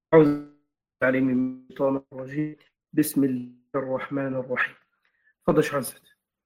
أعوذ بالله من الشيطان الرجيم. بسم الله الرحمن الرحيم. تفضل يا عزت.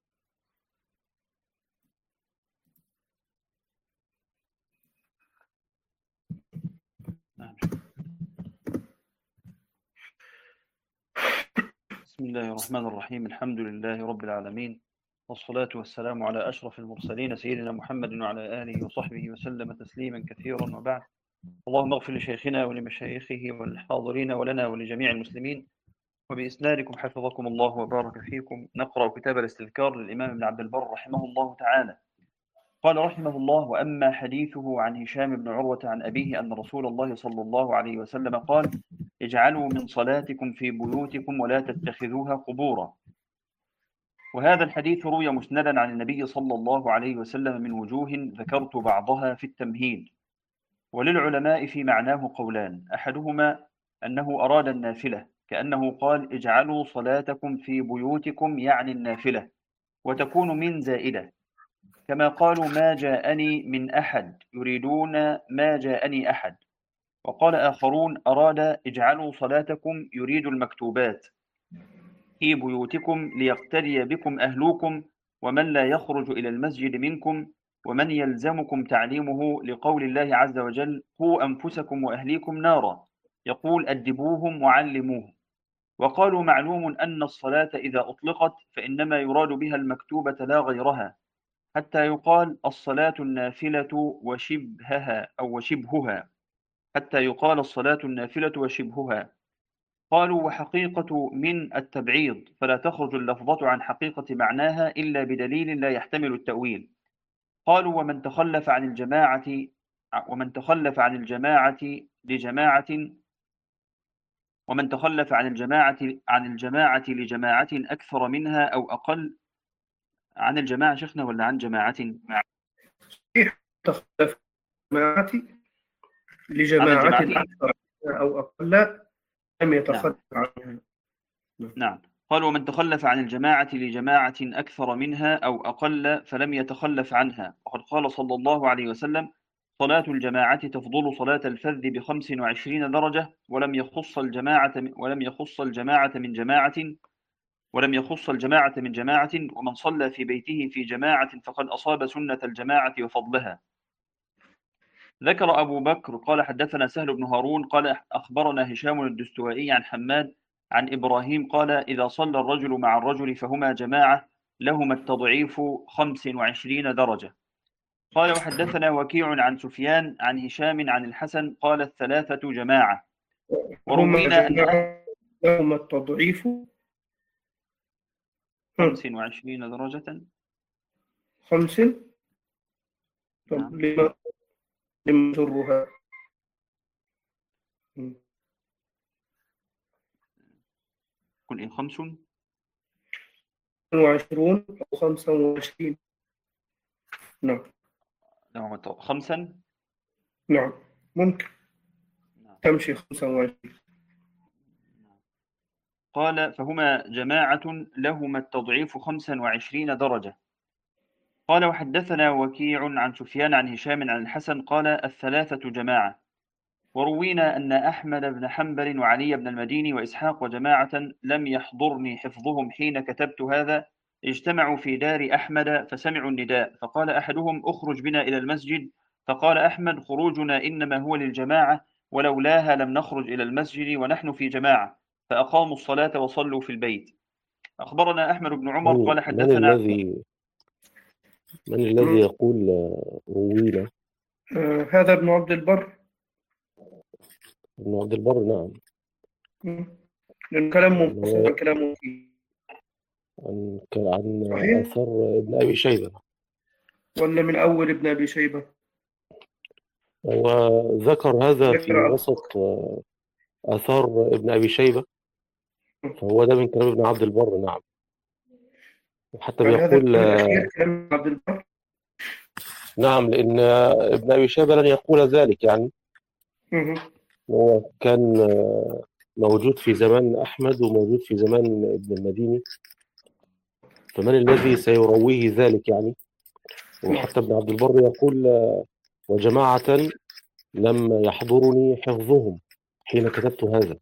بسم الله الرحمن الرحيم. الحمد لله رب العالمين، والصلاة والسلام على أشرف المرسلين سيدنا محمد وعلى آله وصحبه وسلم تسليما كثيرا، وبعد. اللهم اغفر لشيخنا ولمشايخه والحاضرين ولنا ولجميع المسلمين. وبإسنادكم حفظكم الله وبارك فيكم نقرأ كتاب الاستذكار للإمام ابن عبد البر رحمه الله تعالى. قال رحمه الله: وأما حديثه عن هشام بن عروة عن أبيه أن رسول الله صلى الله عليه وسلم قال: اجعلوا من صلاتكم في بيوتكم ولا تتخذوها قبورا. وهذا الحديث روي مسندا عن النبي صلى الله عليه وسلم من وجوه ذكرت بعضها في التمهيد. وللعلماء في معناه قولان: أحدهما أنه أراد النافلة، كأنه قال: اجعلوا صلاتكم في بيوتكم، يعني النافلة، وتكون من زائدة، كما قالوا: ما جاءني من أحد، يريدون ما جاءني أحد. وقال آخرون: أراد اجعلوا صلاتكم، يريد المكتوبات، في بيوتكم ليقتدي بكم أهلوكم، ومن لا يخرج إلى المسجد منكم، ومن يلزمكم تعليمه، لقول الله عز وجل: قوا أنفسكم وأهليكم نارا، يقول: أدبوهم وعلموهم. وقالوا: معلوم أن الصلاة إذا أطلقت فإنما يراد بها المكتوبة لا غيرها، حتى يقال الصلاة النافلة وشبهها أو وشبهها، حتى يقال الصلاة النافلة وشبهها. قالوا: وحقيقة من التبعيض، فلا تخرج اللفظة عن حقيقة معناها إلا بدليل لا يحتمل التأويل. قالوا: ومن تخلف عن الجماعة لجماعة ومن تخلف عن الجماعة لجماعة أكثر منها أو أقل. عن الجماعة شيخنا ولا عن جماعة؟ تخلف عن لجماعة الجماعة أكثر أو أقل لم يتخلف عنها. نعم. قال: ومن تخلف عن الجماعة لجماعة أكثر منها أو أقل فلم يتخلف عنها. وقد قال صلى الله عليه وسلم: صلاة الجماعة تفضل صلاة الفذ ب25 درجة، ولم يخص الجماعة من جماعة. ومن صلى في بيته في جماعة فقد أصاب سنة الجماعة وفضلها. ذكر أبو بكر قال: حدثنا سهل بن هارون قال: أخبرنا هشام الدستوائي عن حماد عن إبراهيم قال: إذا صلى الرجل مع الرجل فهما جماعة، لهما التضعيف 25 درجة. قال: وحدثنا وكيع عن سفيان عن هشام عن الحسن قال: الثلاثة جماعة. وروينا أن لهما التضعيف 25 درجة. 5. نعم. لما جرها كل إن 5 25 أو 25. نعم. 5. نعم ممكن. نعم. تمشي 25. قال: فهما جماعة لهما التضعيف 25 درجة. قال: وحدثنا وكيع عن سفيان عن هشام عن الحسن قال: الثلاثة جماعة. وروينا أن أحمد بن حنبل وعلي بن المديني وإسحاق وجماعة لم يحضرني حفظهم حين كتبت هذا، اجتمعوا في دار أحمد فسمعوا النداء، فقال أحدهم: اخرج بنا إلى المسجد. فقال أحمد: خروجنا إنما هو للجماعة، ولولاها لم نخرج إلى المسجد ونحن في جماعة. فأقاموا الصلاة وصلوا في البيت. أخبرنا أحمد بن عمر قال: حدثنا من الذي يقول روينا؟ هذا ابن عبد البر. ابن عبد البر، نعم. لأن كلام منفصل، كلام عن أثر ابن أبي شيبة، ولا من أول ابن أبي شيبة؟ وذكر هذا في وسط آثار ابن أبي شيبة، فهو ده من كلام ابن عبد البر، نعم. وحتى بيقول كلام عبد البر، نعم، لأن ابن أبي شيبة لن يقول ذلك، يعني هو كان موجود في زمان أحمد وموجود في زمان ابن المديني، فمن الذي سيرويه ذلك يعني؟ وحتى ابن عبد البر يقول: وجماعة لم يحضرني حفظهم، حين كتبت هذا.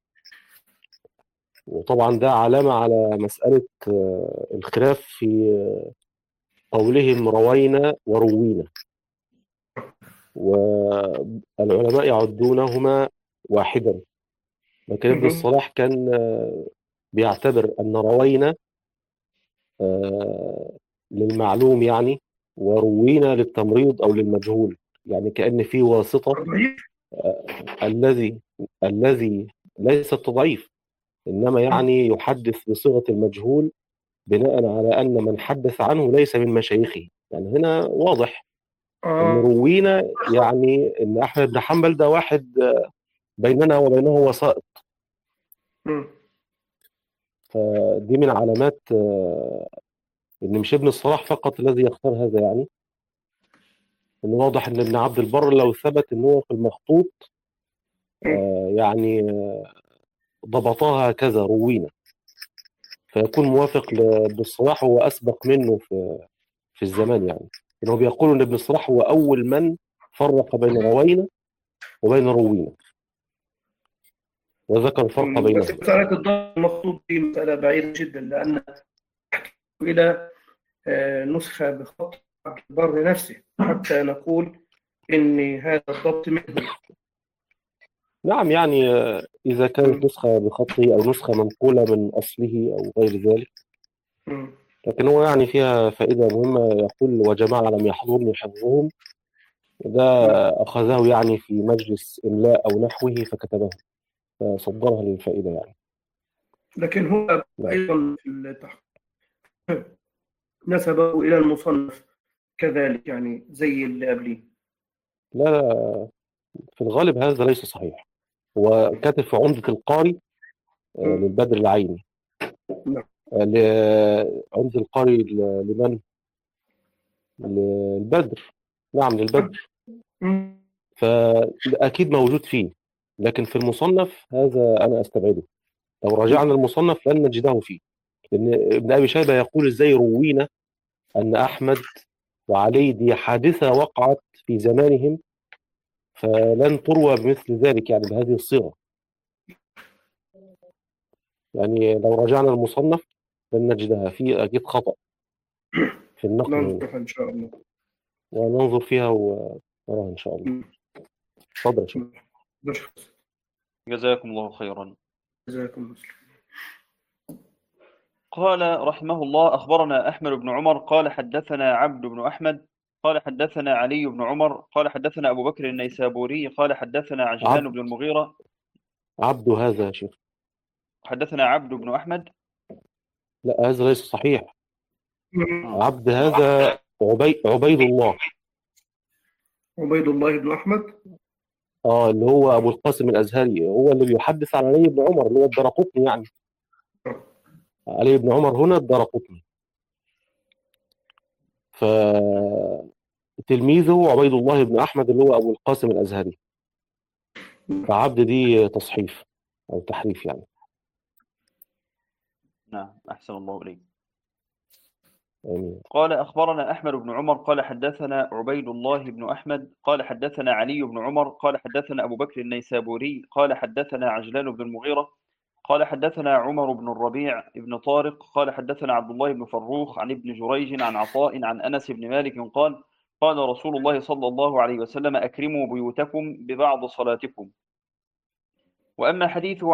وطبعا ده علامة على مسألة الخلاف في قولهم روينا وروينا، والعلماء يعدونهما واحدا، لكن ابن الصلاح كان بيعتبر أن روينا للمعلوم يعني، وروينا للتمريض أو للمجهول، يعني كأن في واسطة. الذي ليس تضعيف، إنما يعني يحدث بصيغة المجهول بناء على أن من حدث عنه ليس من مشايخه. يعني هنا واضح أن روينا يعني أن أحمد بن حنبل ده واحد بيننا وبينه وسائط. فدي من علامات ان مش ابن الصلاح فقط الذي يختار هذا، يعني انه واضح ان ابن عبد البر لو ثبت ان هو في المخطوط يعني ضبطها هكذا روينا، فيكون موافق لابن الصلاح، هو اسبق منه في الزمان، يعني انه بيقول ان ابن الصلاح هو اول من فرق بين روينا وبين روينا وذكر الفرق بينهم. بس مسألة الضبط المخطوط دي مسألة بعيدة جدا، لأن إلى نسخة بخط عبد البر نفسه حتى نقول إن هذا الضبط منه. نعم، يعني إذا كانت نسخة بخطه أو نسخة منقولة من أصله أو غير ذلك، لكن هو يعني فيها فائدة مهمة. يقول وجماعة لم يحضرني حفظهم، ده أخذه يعني في مجلس إملاء أو نحوه فكتبه، فصدرها للفائدة يعني. لكن هو أيضا في التحقيق نسبه إلى المصنف كذلك، يعني زي اللي قبليه. لا، في الغالب هذا ليس صحيح. هو كاتب في عمدة القاري للبدر العيني. عمدة القاري لمن؟ للبدر. نعم، للبدر. فأكيد موجود فيه، لكن في المصنف هذا أنا أستبعده. لو راجعنا المصنف لن نجده فيه، لأن ابن أبي شيبة يقول إزاي روينا أن أحمد وعلي دي حادثة وقعت في زمانهم، فلن تروى بمثل ذلك يعني بهذه الصيغة. يعني لو راجعنا المصنف لن نجدها فيه، أكيد خطأ في النقل. ننظر إن شاء الله، وننظر فيها ونراها إن شاء الله. تفضل يا شيخ. جزاكم الله خيرا. جزاكم الله. قال رحمه الله: أخبرنا أحمد بن عمر قال حدثنا عبد بن أحمد قال حدثنا علي بن عمر قال حدثنا أبو بكر النيسابوري قال حدثنا عجلان بن المغيرة. عبد هذا يا شيخ؟ حدثنا عبد بن أحمد. لا، هذا ليس صحيح. عبد هذا عبيد الله. عبيد الله بن أحمد، اللي هو أبو القاسم الأزهري، هو اللي بيحدث عن علي بن عمر، اللي هو الدرقطني يعني. علي بن عمر هنا الدرقطني، فتلميذه عبيد الله بن أحمد اللي هو أبو القاسم الأزهري. فعبد دي تصحيف أو تحريف يعني. نعم، أحسن الله إليك. آمين. قال أخبرنا أحمد بن عمر قال حدثنا عبيد الله بن أحمد قال حدثنا علي بن عمر قال حدثنا أبو بكر النيسابوري قال حدثنا عجلان بن المغيرة قال حدثنا عمر بن الربيع بن طارق قال حدثنا عبد الله بن فروخ عن ابن جريج عن عطاء عن أنس بن مالك قال قال رسول الله صلى الله عليه وسلم: أكرموا بيوتكم ببعض صلاتكم. وأما حديثه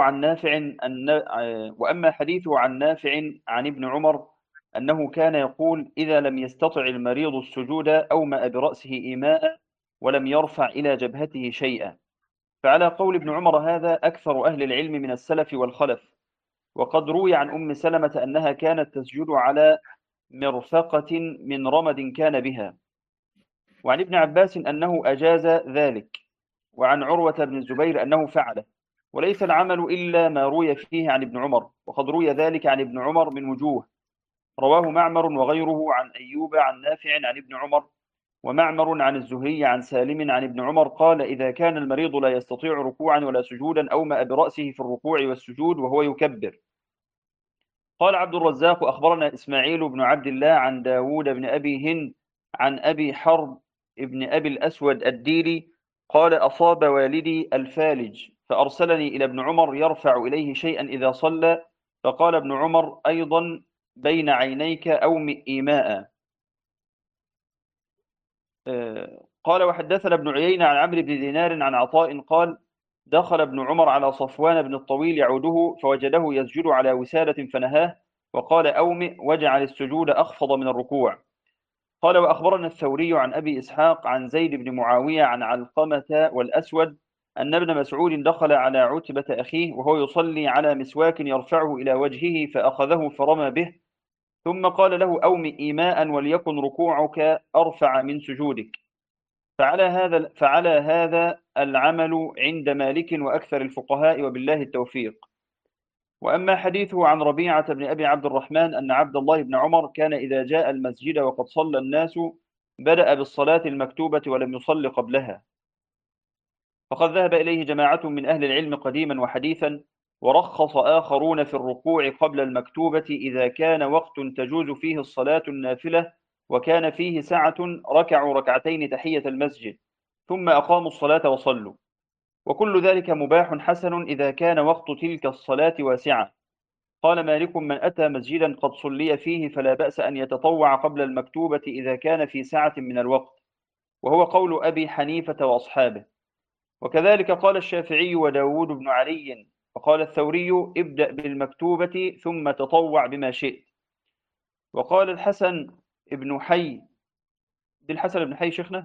عن نافع عن ابن عمر أنه كان يقول: إذا لم يستطع المريض السجود أومأ برأسه إيماء ولم يرفع إلى جبهته شيئا. فعلى قول ابن عمر هذا أكثر أهل العلم من السلف والخلف. وقد روي عن أم سلمة أنها كانت تسجد على مرفقة من رمد كان بها. وعن ابن عباس أنه أجاز ذلك. وعن عروة بن الزبير أنه فعله. وليس العمل إلا ما روي فيه عن ابن عمر. وقد روي ذلك عن ابن عمر من وجوه: رواه معمر وغيره عن أيوب عن نافع عن ابن عمر، ومعمر عن الزهري عن سالم عن ابن عمر قال: إذا كان المريض لا يستطيع ركوعا ولا سجودا أومأ برأسه في الركوع والسجود وهو يكبر. قال عبد الرزاق: أخبرنا إسماعيل بن عبد الله عن داود بن أبي هند عن أبي حرب ابن أبي الأسود الديلي قال: أصاب والدي الفالج فأرسلني إلى ابن عمر يرفع إليه شيئا إذا صلى، فقال ابن عمر أيضا بين عينيك أومئ إيماء. قال وحدثنا ابن عيينة عن عمرو بن دينار عن عطاء قال دخل ابن عمر على صفوان بن الطويل يعوده فوجده يسجد على وسادة فنهاه وقال أومئ وجعل السجود أخفض من الركوع. قال وأخبرنا الثوري عن أبي إسحاق عن زيد بن معاوية عن علقمة والأسود أن ابن مسعود دخل على عتبة أخيه وهو يصلي على مسواك يرفعه إلى وجهه فأخذه فرمى به، ثم قال له أومئ إيماء وليكن ركوعك أرفع من سجودك. فعلى هذا العمل عند مالك وأكثر الفقهاء وبالله التوفيق. وأما حديثه عن ربيعة بن أبي عبد الرحمن أن عبد الله بن عمر كان إذا جاء المسجد وقد صلى الناس بدأ بالصلاة المكتوبة ولم يصل قبلها، فقد ذهب إليه جماعة من أهل العلم قديما وحديثا، ورخص آخرون في الركوع قبل المكتوبة إذا كان وقت تجوز فيه الصلاة النافلة وكان فيه سعة ركعوا ركعتين تحية المسجد ثم أقاموا الصلاة وصلوا، وكل ذلك مباح حسن إذا كان وقت تلك الصلاة واسعة. قال مالك من أتى مسجدا قد صلي فيه فلا بأس أن يتطوع قبل المكتوبة إذا كان في سعة من الوقت، وهو قول أبي حنيفة وأصحابه. وكذلك قال الشافعي وداود بن علي، وقال الثوري ابدأ بالمكتوبة ثم تطوع بما شئت. وقال الحسن ابن حي، دي الحسن بن حي شيخنا؟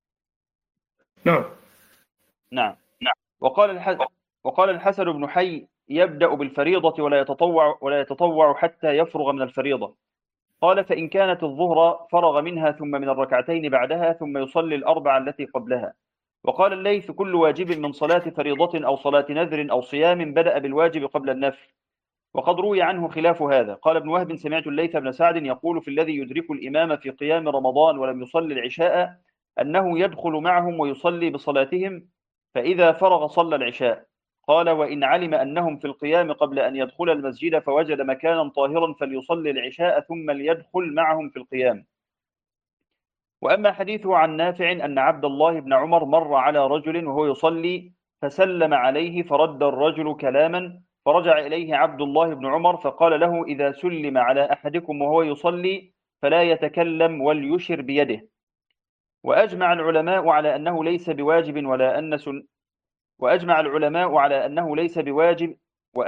نعم. وقال الحسن بن حي يبدأ بالفريضة ولا يتطوع حتى يفرغ من الفريضة. قال فإن كانت الظهر فرغ منها ثم من الركعتين بعدها ثم يصلي الأربع التي قبلها. وقال الليث كل واجب من صلاة فريضة أو صلاة نذر أو صيام بدأ بالواجب قبل النفل، وقد روي عنه خلاف هذا. قال ابن وهب سمعت الليث بن سعد يقول في الذي يدرك الإمام في قيام رمضان ولم يصلي العشاء أنه يدخل معهم ويصلي بصلاتهم فإذا فرغ صلى العشاء. قال وإن علم أنهم في القيام قبل أن يدخل المسجد فوجد مكانا طاهرا فليصلي العشاء ثم ليدخل معهم في القيام. وأما حديثه عن نافع أن عبد الله بن عمر مر على رجل وهو يصلي فسلم عليه فرد الرجل كلاما، فرجع إليه عبد الله بن عمر فقال له إذا سلم على أحدكم وهو يصلي فلا يتكلم وليشر بيده. وأجمع العلماء على أنه ليس بواجب ولا أن وأجمع العلماء على أنه ليس بواجب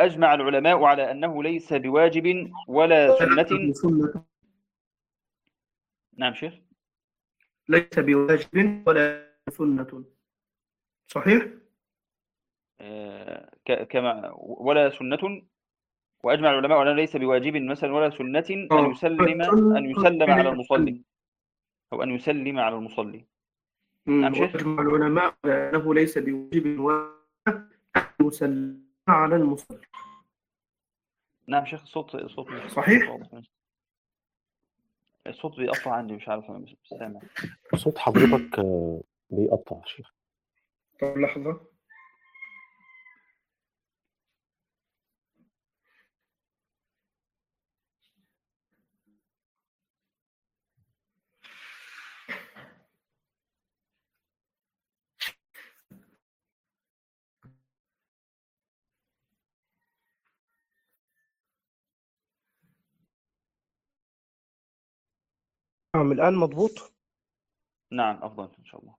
ولا سنة. نعم شيخ. ليس بواجب ولا سنة، صحيح؟ كما ولا سنة. وأجمع العلماء على ليس بواجب مثلا ولا سنة أن يسلم على المصلي أو أن يسلم على المصلي. نعم شيخ. وأجمع العلماء على أنه ليس بواجب ولا أن يسلم على المصلي. نعم شيخ. صوت صحيح. الصوت بيقطع عندي مش عارف أنا مش سامع صوت حضرتك بيقطع شيخ. طب لحظة. الآن مضبوط؟ نعم أفضل إن شاء الله.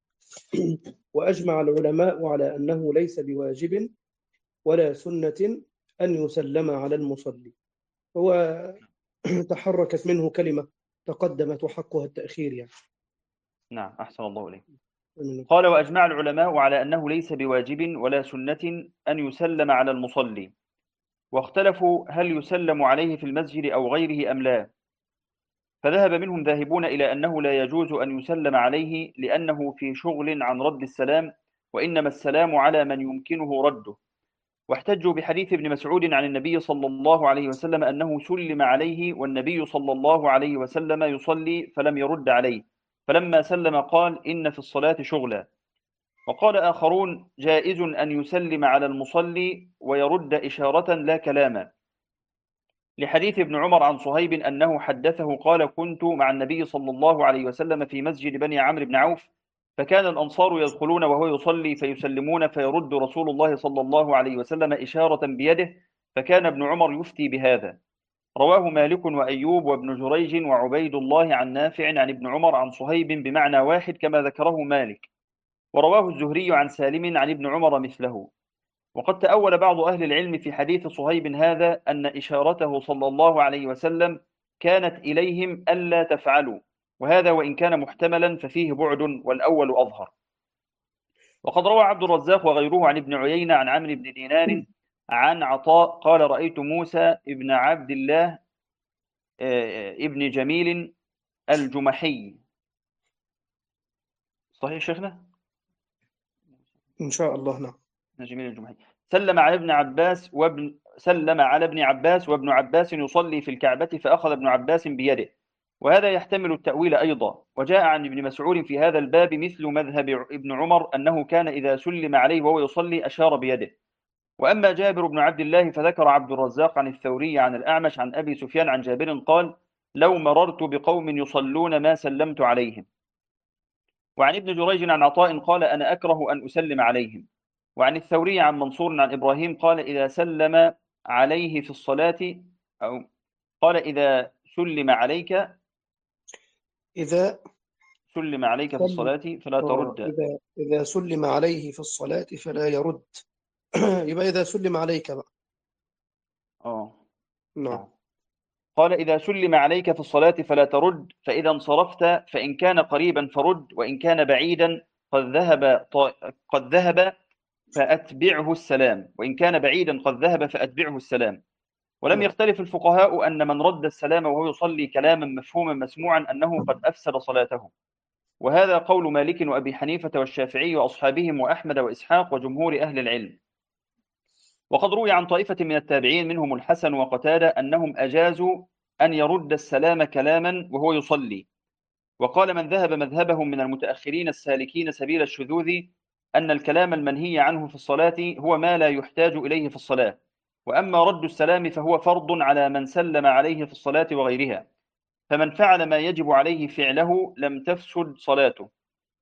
وأجمع العلماء على أنه ليس بواجب ولا سنة أن يسلم على المصلي. هو تحركت منه كلمة تقدمت وحقها التأخير يعني. نعم أحسن الله إليك. قال وأجمع العلماء على أنه ليس بواجب ولا سنة أن يسلم على المصلي، واختلفوا هل يسلم عليه في المسجد أو غيره أم لا، فذهب منهم ذاهبون إلى أنه لا يجوز أن يسلم عليه لأنه في شغل عن رد السلام، وإنما السلام على من يمكنه رده. واحتجوا بحديث ابن مسعود عن النبي صلى الله عليه وسلم أنه سلم عليه والنبي صلى الله عليه وسلم يصلي فلم يرد عليه، فلما سلم قال إن في الصلاة شغلا. وقال آخرون جائز أن يسلم على المصلي ويرد إشارة لا كلاما، لحديث ابن عمر عن صهيب أنه حدثه قال كنت مع النبي صلى الله عليه وسلم في مسجد بني عمرو بن عوف فكان الأنصار يدخلون وهو يصلي فيسلمون فيرد رسول الله صلى الله عليه وسلم إشارة بيده، فكان ابن عمر يفتي بهذا. رواه مالك وأيوب وابن جريج وعبيد الله عن نافع عن ابن عمر عن صهيب بمعنى واحد كما ذكره مالك. ورواه الزهري عن سالم عن ابن عمر مثله. وقد تأول بعض أهل العلم في حديث صهيب هذا أن إشارته صلى الله عليه وسلم كانت إليهم ألا تفعلوا، وهذا وإن كان محتملا ففيه بعد والأول أظهر. وقد روى عبد الرزاق وغيره عن ابن عيينة عن عمرو بن دينار عن عطاء قال رأيت موسى ابن عبد الله ابن جميل الجمحي. صحيح شيخنا؟ إن شاء الله. نعم. جميل الجمحي سلم على ابن عباس وابن عباس يصلي في الكعبة فأخذ ابن عباس بيده، وهذا يحتمل التأويل أيضا. وجاء عن ابن مسعود في هذا الباب مثل مذهب ابن عمر أنه كان إذا سلم عليه وهو يصلي أشار بيده. وأما جابر بن عبد الله فذكر عبد الرزاق عن الثوري عن الأعمش عن أبي سفيان عن جابر قال لو مررت بقوم يصلون ما سلمت عليهم. وعن ابن جريج عن عطاء قال أنا أكره أن أسلم عليهم. وعن الثوري عن منصور عن إبراهيم قال إذا سلم عليه في الصلاة أو قال إذا سلم عليك في الصلاة فلا ترد. إذا سلم عليه في الصلاة فلا يرد. يبقى إذا سلم عليك بقى. نعم. قال إذا سلم عليك في الصلاة فلا ترد، فإذا انصرفت فإن كان قريبا فرد، وإن كان بعيدا قد ذهب فأتبعه السلام، وإن كان بعيدا قد ذهب فأتبعه السلام. ولم يختلف الفقهاء أن من رد السلام وهو يصلي كلاما مفهوما مسموعا أنه قد أفسد صلاته، وهذا قول مالك وأبي حنيفة والشافعي وأصحابهم وأحمد وإسحاق وجمهور أهل العلم. وقد روي عن طائفة من التابعين منهم الحسن وقتادة أنهم أجازوا أن يرد السلام كلاما وهو يصلي. وقال من ذهب مذهبهم من المتأخرين السالكين سبيل الشذوذ أن الكلام المنهي عنه في الصلاة هو ما لا يحتاج إليه في الصلاة، وأما رد السلام فهو فرض على من سلم عليه في الصلاة وغيرها، فمن فعل ما يجب عليه فعله لم تفسد صلاته.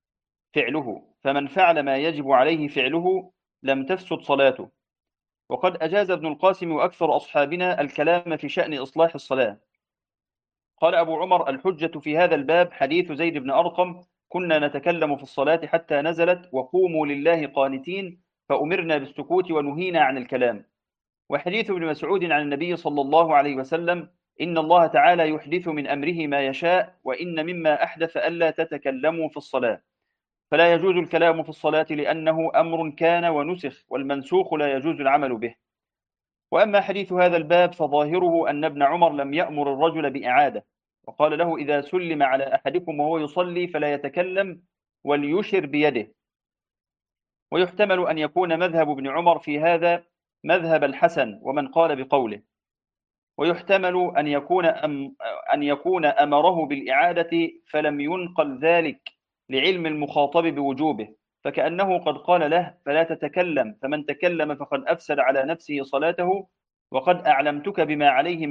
وقد أجاز ابن القاسم وأكثر أصحابنا الكلام في شأن إصلاح الصلاة. قال أبو عمر الحجة في هذا الباب حديث زيد بن أرقم كنا نتكلم في الصلاة حتى نزلت وقوموا لله قانتين فأمرنا بالسكوت ونهينا عن الكلام، وحديث ابن مسعود عن النبي صلى الله عليه وسلم إن الله تعالى يحدث من أمره ما يشاء وإن مما أحدث ألا تتكلموا في الصلاة، فلا يجوز الكلام في الصلاة لأنه أمر كان ونسخ، والمنسوخ لا يجوز العمل به. وأما حديث هذا الباب فظاهره أن ابن عمر لم يأمر الرجل بإعادة، وقال له إذا سلم على أحدكم وهو يصلي فلا يتكلم وليشر بيده. ويحتمل أن يكون مذهب ابن عمر في هذا مذهب الحسن ومن قال بقوله، ويحتمل أن يكون أمره بالإعادة فلم ينقل ذلك لعلم المخاطب بوجوبه، فكأنه قد قال له فلا تتكلم، فمن تكلم فقد أفسد على نفسه صلاته، وقد أعلمتك بما عليه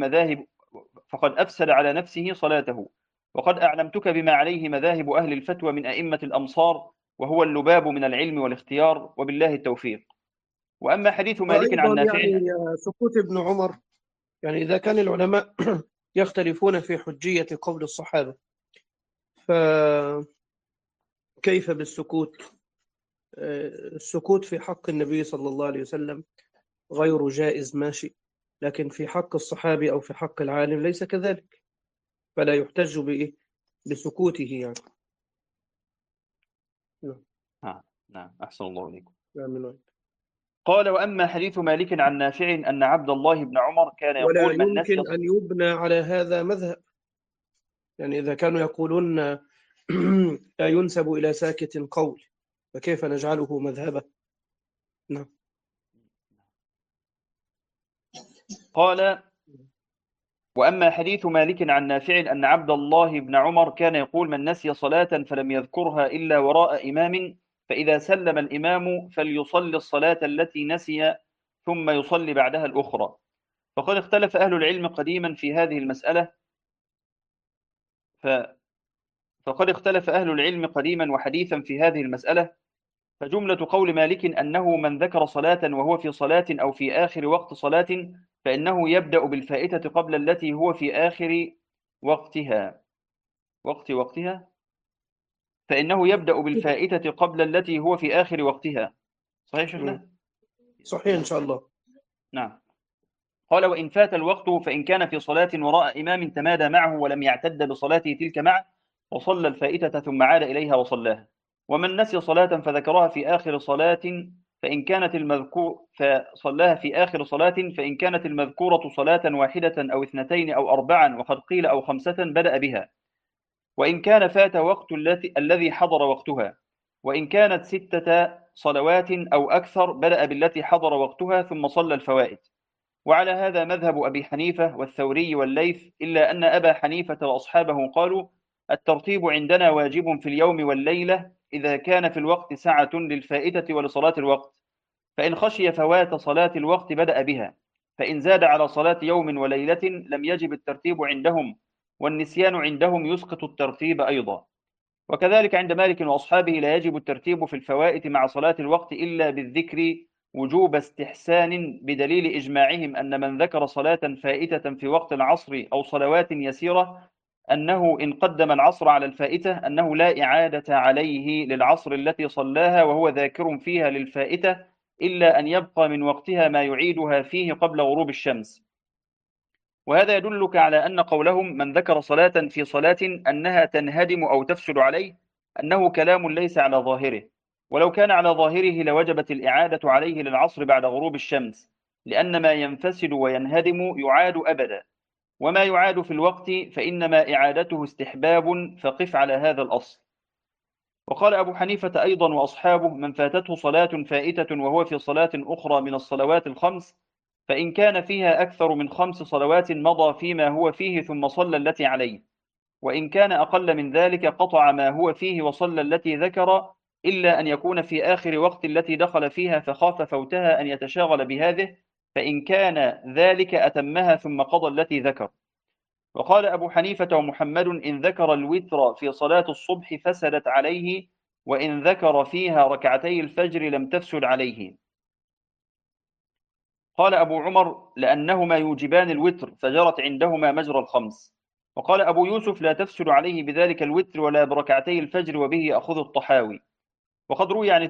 مذاهب أهل الفتوى من أئمة الأمصار، وهو اللباب من العلم والاختيار، وبالله التوفيق. وأما حديث مالك عن نافع يعني سكوت ابن عمر، يعني إذا كان العلماء يختلفون في حجية قول الصحابة فكيف بالسكوت؟ السكوت في حق النبي صلى الله عليه وسلم غير جائز ماشي، لكن في حق الصحابي أو في حق العالم ليس كذلك، فلا يحتج بسكوته يعني. نعم أحسن الله إليكم. نعم. قال وأما حديث مالك عن نافع أن عبد الله بن عمر كان يقول ولا من يمكن أن يبنى على هذا مذهب، يعني إذا كانوا يقولون لا ينسب إلى ساكت قول فكيف نجعله مذهبا؟ نعم. قال وأما حديث مالك عن نافع أن عبد الله بن عمر كان يقول من نسي صلاة فلم يذكرها إلا وراء إمام فإذا سلم الإمام فليصلي الصلاة التي نسي ثم يصلي بعدها الأخرى. فقد اختلف أهل العلم قديما في هذه المسألة فقد اختلف أهل العلم قديما وحديثا في هذه المسألة. فجملة قول مالك أنه من ذكر صلاة وهو في صلاة أو في آخر وقت صلاة فإنه يبدأ بالفائتة قبل التي هو في آخر وقتها فإنه يبدأ بالفائتة قبل التي هو في آخر وقتها. صحيح شيخنا؟ صحيح إن شاء الله. نعم. قال وإن فات الوقت فإن كان في صلاة وراء إمام تمادى معه ولم يعتد بصلاته تلك معه وصلى الفائتة ثم عاد إليها وصلاها. ومن نسي صلاة فذكرها في آخر صلاة فإن كانت فصلاها في آخر صلاة فإن كانت المذكورة صلاة واحدة أو 2 أو 4 وقد قيل أو 5 بدأ بها، وإن كان فات وقت الذي حضر وقتها، وإن كانت 6 صلوات أو أكثر بدأ بالتي حضر وقتها ثم صلى الفوائد. وعلى هذا مذهب أبي حنيفة والثوري والليث، إلا أن أبا حنيفة وأصحابه قالوا الترتيب عندنا واجب في اليوم والليلة إذا كان في الوقت سعة للفائتة ولصلاة الوقت، فإن خشي فوات صلاة الوقت بدأ بها، فإن زاد على صلاة يوم وليلة لم يجب الترتيب عندهم، والنسيان عندهم يسقط الترتيب أيضا. وكذلك عند مالك وأصحابه لا يجب الترتيب في الفوائت مع صلاة الوقت إلا بالذكر وجوب استحسان، بدليل إجماعهم أن من ذكر صلاة فائتة في وقت العصر أو صلوات يسيرة أنه إن قدم العصر على الفائتة أنه لا إعادة عليه للعصر التي صلاها وهو ذاكر فيها للفائتة، إلا أن يبقى من وقتها ما يعيدها فيه قبل غروب الشمس. وهذا يدلك على أن قولهم من ذكر صلاة في صلاة أنها تنهدم أو تفسد عليه أنه كلام ليس على ظاهره، ولو كان على ظاهره لوجبت الإعادة عليه للعصر بعد غروب الشمس، لأن ما ينفسد وينهدم يعاد أبدا، وما يعاد في الوقت فإنما إعادته استحباب، فقف على هذا الأصل. وقال أبو حنيفة أيضا وأصحابه من فاتته صلاة فائتة وهو في صلاة أخرى من الصلوات الخمس فإن كان فيها أكثر من 5 صلوات مضى فيما هو فيه ثم صلى التي عليه، وإن كان أقل من ذلك قطع ما هو فيه وصلى التي ذكر، إلا أن يكون في آخر وقت التي دخل فيها فخاف فوتها أن يتشاغل بهذه، فإن كان ذلك أتمها ثم قضى التي ذكر. وقال أبو حنيفة ومحمد إن ذكر الوتر في صلاة الصبح فسدت عليه، وإن ذكر فيها ركعتي الفجر لم تفسد عليه. قال أبو عمر لأنهما يوجبان الوتر فجرت عندهما مجرى الخمس. وقال أبو يوسف لا تفسد عليه بذلك الوتر ولا بركعتي الفجر، وبه أخذ الطحاوي. وقد روي عن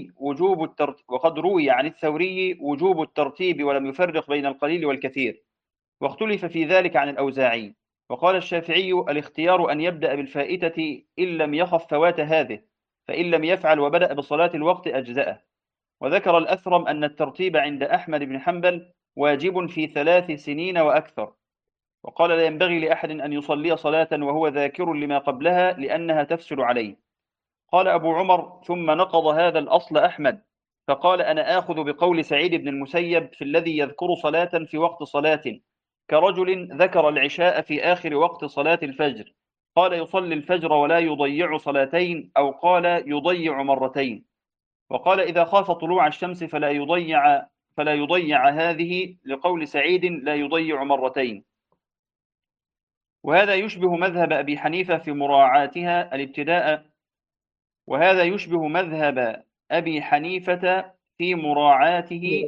الثوري وجوب الترتيب ولم يفرق بين القليل والكثير، واختلف في ذلك عن الأوزاعي. وقال الشافعي الاختيار أن يبدأ بالفائتة إن لم يخف فوات هذه، فإن لم يفعل وبدأ بصلاة الوقت أجزأه. وذكر الأثرم أن الترتيب عند أحمد بن حنبل واجب في 3 سنين وأكثر. وقال لا ينبغي لأحد أن يصلي صلاة وهو ذاكر لما قبلها لأنها تفسد عليه. قال أبو عمر ثم نقض هذا الأصل أحمد، فقال أنا آخذ بقول سعيد بن المسيب في الذي يذكر صلاة في وقت صلاة، كرجل ذكر العشاء في آخر وقت صلاة الفجر، قال يصلي الفجر ولا يضيع صلاتين، أو قال يضيع مرتين. وقال إذا خاف طلوع الشمس فلا يضيع هذه، لقول سعيد لا يضيع مرتين. وهذا يشبه مذهب أبي حنيفة في مراعاتها الابتداء وهذا يشبه مذهب أبي حنيفة في مراعاته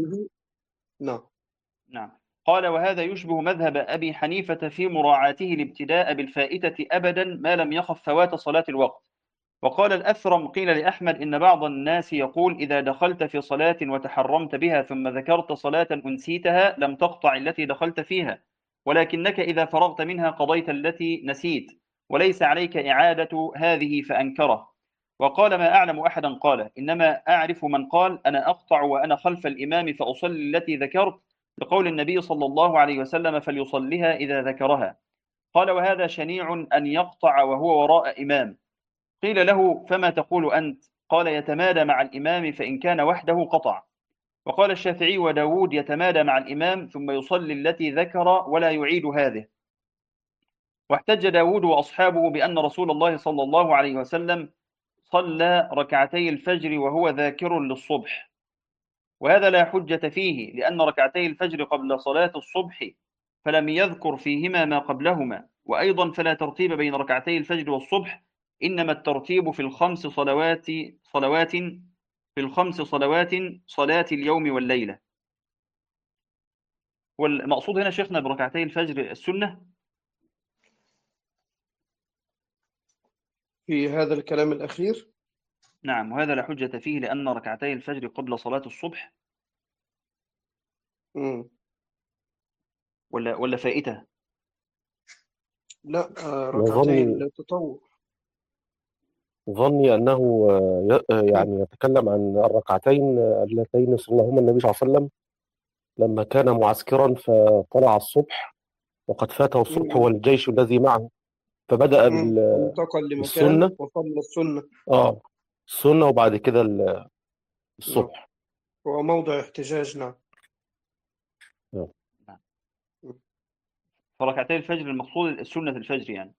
نعم. قال وهذا يشبه مذهب أبي حنيفة في مراعاته الابتداء بالفائتة أبدا ما لم يخف فوات صلاة الوقت. وقال الأثرم قيل لأحمد إن بعض الناس يقول إذا دخلت في صلاة وتحرمت بها ثم ذكرت صلاة أنسيتها لم تقطع التي دخلت فيها، ولكنك إذا فرغت منها قضيت التي نسيت، وليس عليك إعادة هذه، فأنكره. وقال ما أعلم أحدا قال، إنما أعرف من قال أنا أقطع وأنا خلف الإمام فأصلي التي ذكرت، لقول النبي صلى الله عليه وسلم فليصليها إذا ذكرها. قال وهذا شنيع أن يقطع وهو وراء إمام. قيل له فما تقول أنت؟ قال يتمادى مع الإمام فإن كان وحده قطع. وقال الشافعي وداود يتمادى مع الإمام ثم يصلي التي ذكر ولا يعيد هذه. واحتج داود وأصحابه بأن رسول الله صلى الله عليه وسلم صلى ركعتي الفجر وهو ذاكر للصبح، وهذا لا حجة فيه، لأن ركعتي الفجر قبل صلاة الصبح فلم يذكر فيهما ما قبلهما، وأيضا فلا ترتيب بين ركعتي الفجر والصبح، إنما الترتيب في الخمس صلوات صلاة اليوم والليلة. والمقصود هنا شيخنا بركعتي الفجر السنة في هذا الكلام الأخير. نعم، وهذا لا حجة فيه لأن ركعتي الفجر قبل صلاة الصبح ولا فائتة؟ لا، ركعتي التطوع. ظني أنه يعني يتكلم عن الركعتين اللتين صلاهما النبي صلى الله عليه وسلم لما كان معسكرا فطلع الصبح وقد فاته الصبح والجيش الذي معه، فبدأ انتقل لمكان بالسنة وصلى السنة. السنة وبعد كده الصبح. هو موضع احتجاج. نعم. فركعتي الفجر المقصود السنة الفجر يعني.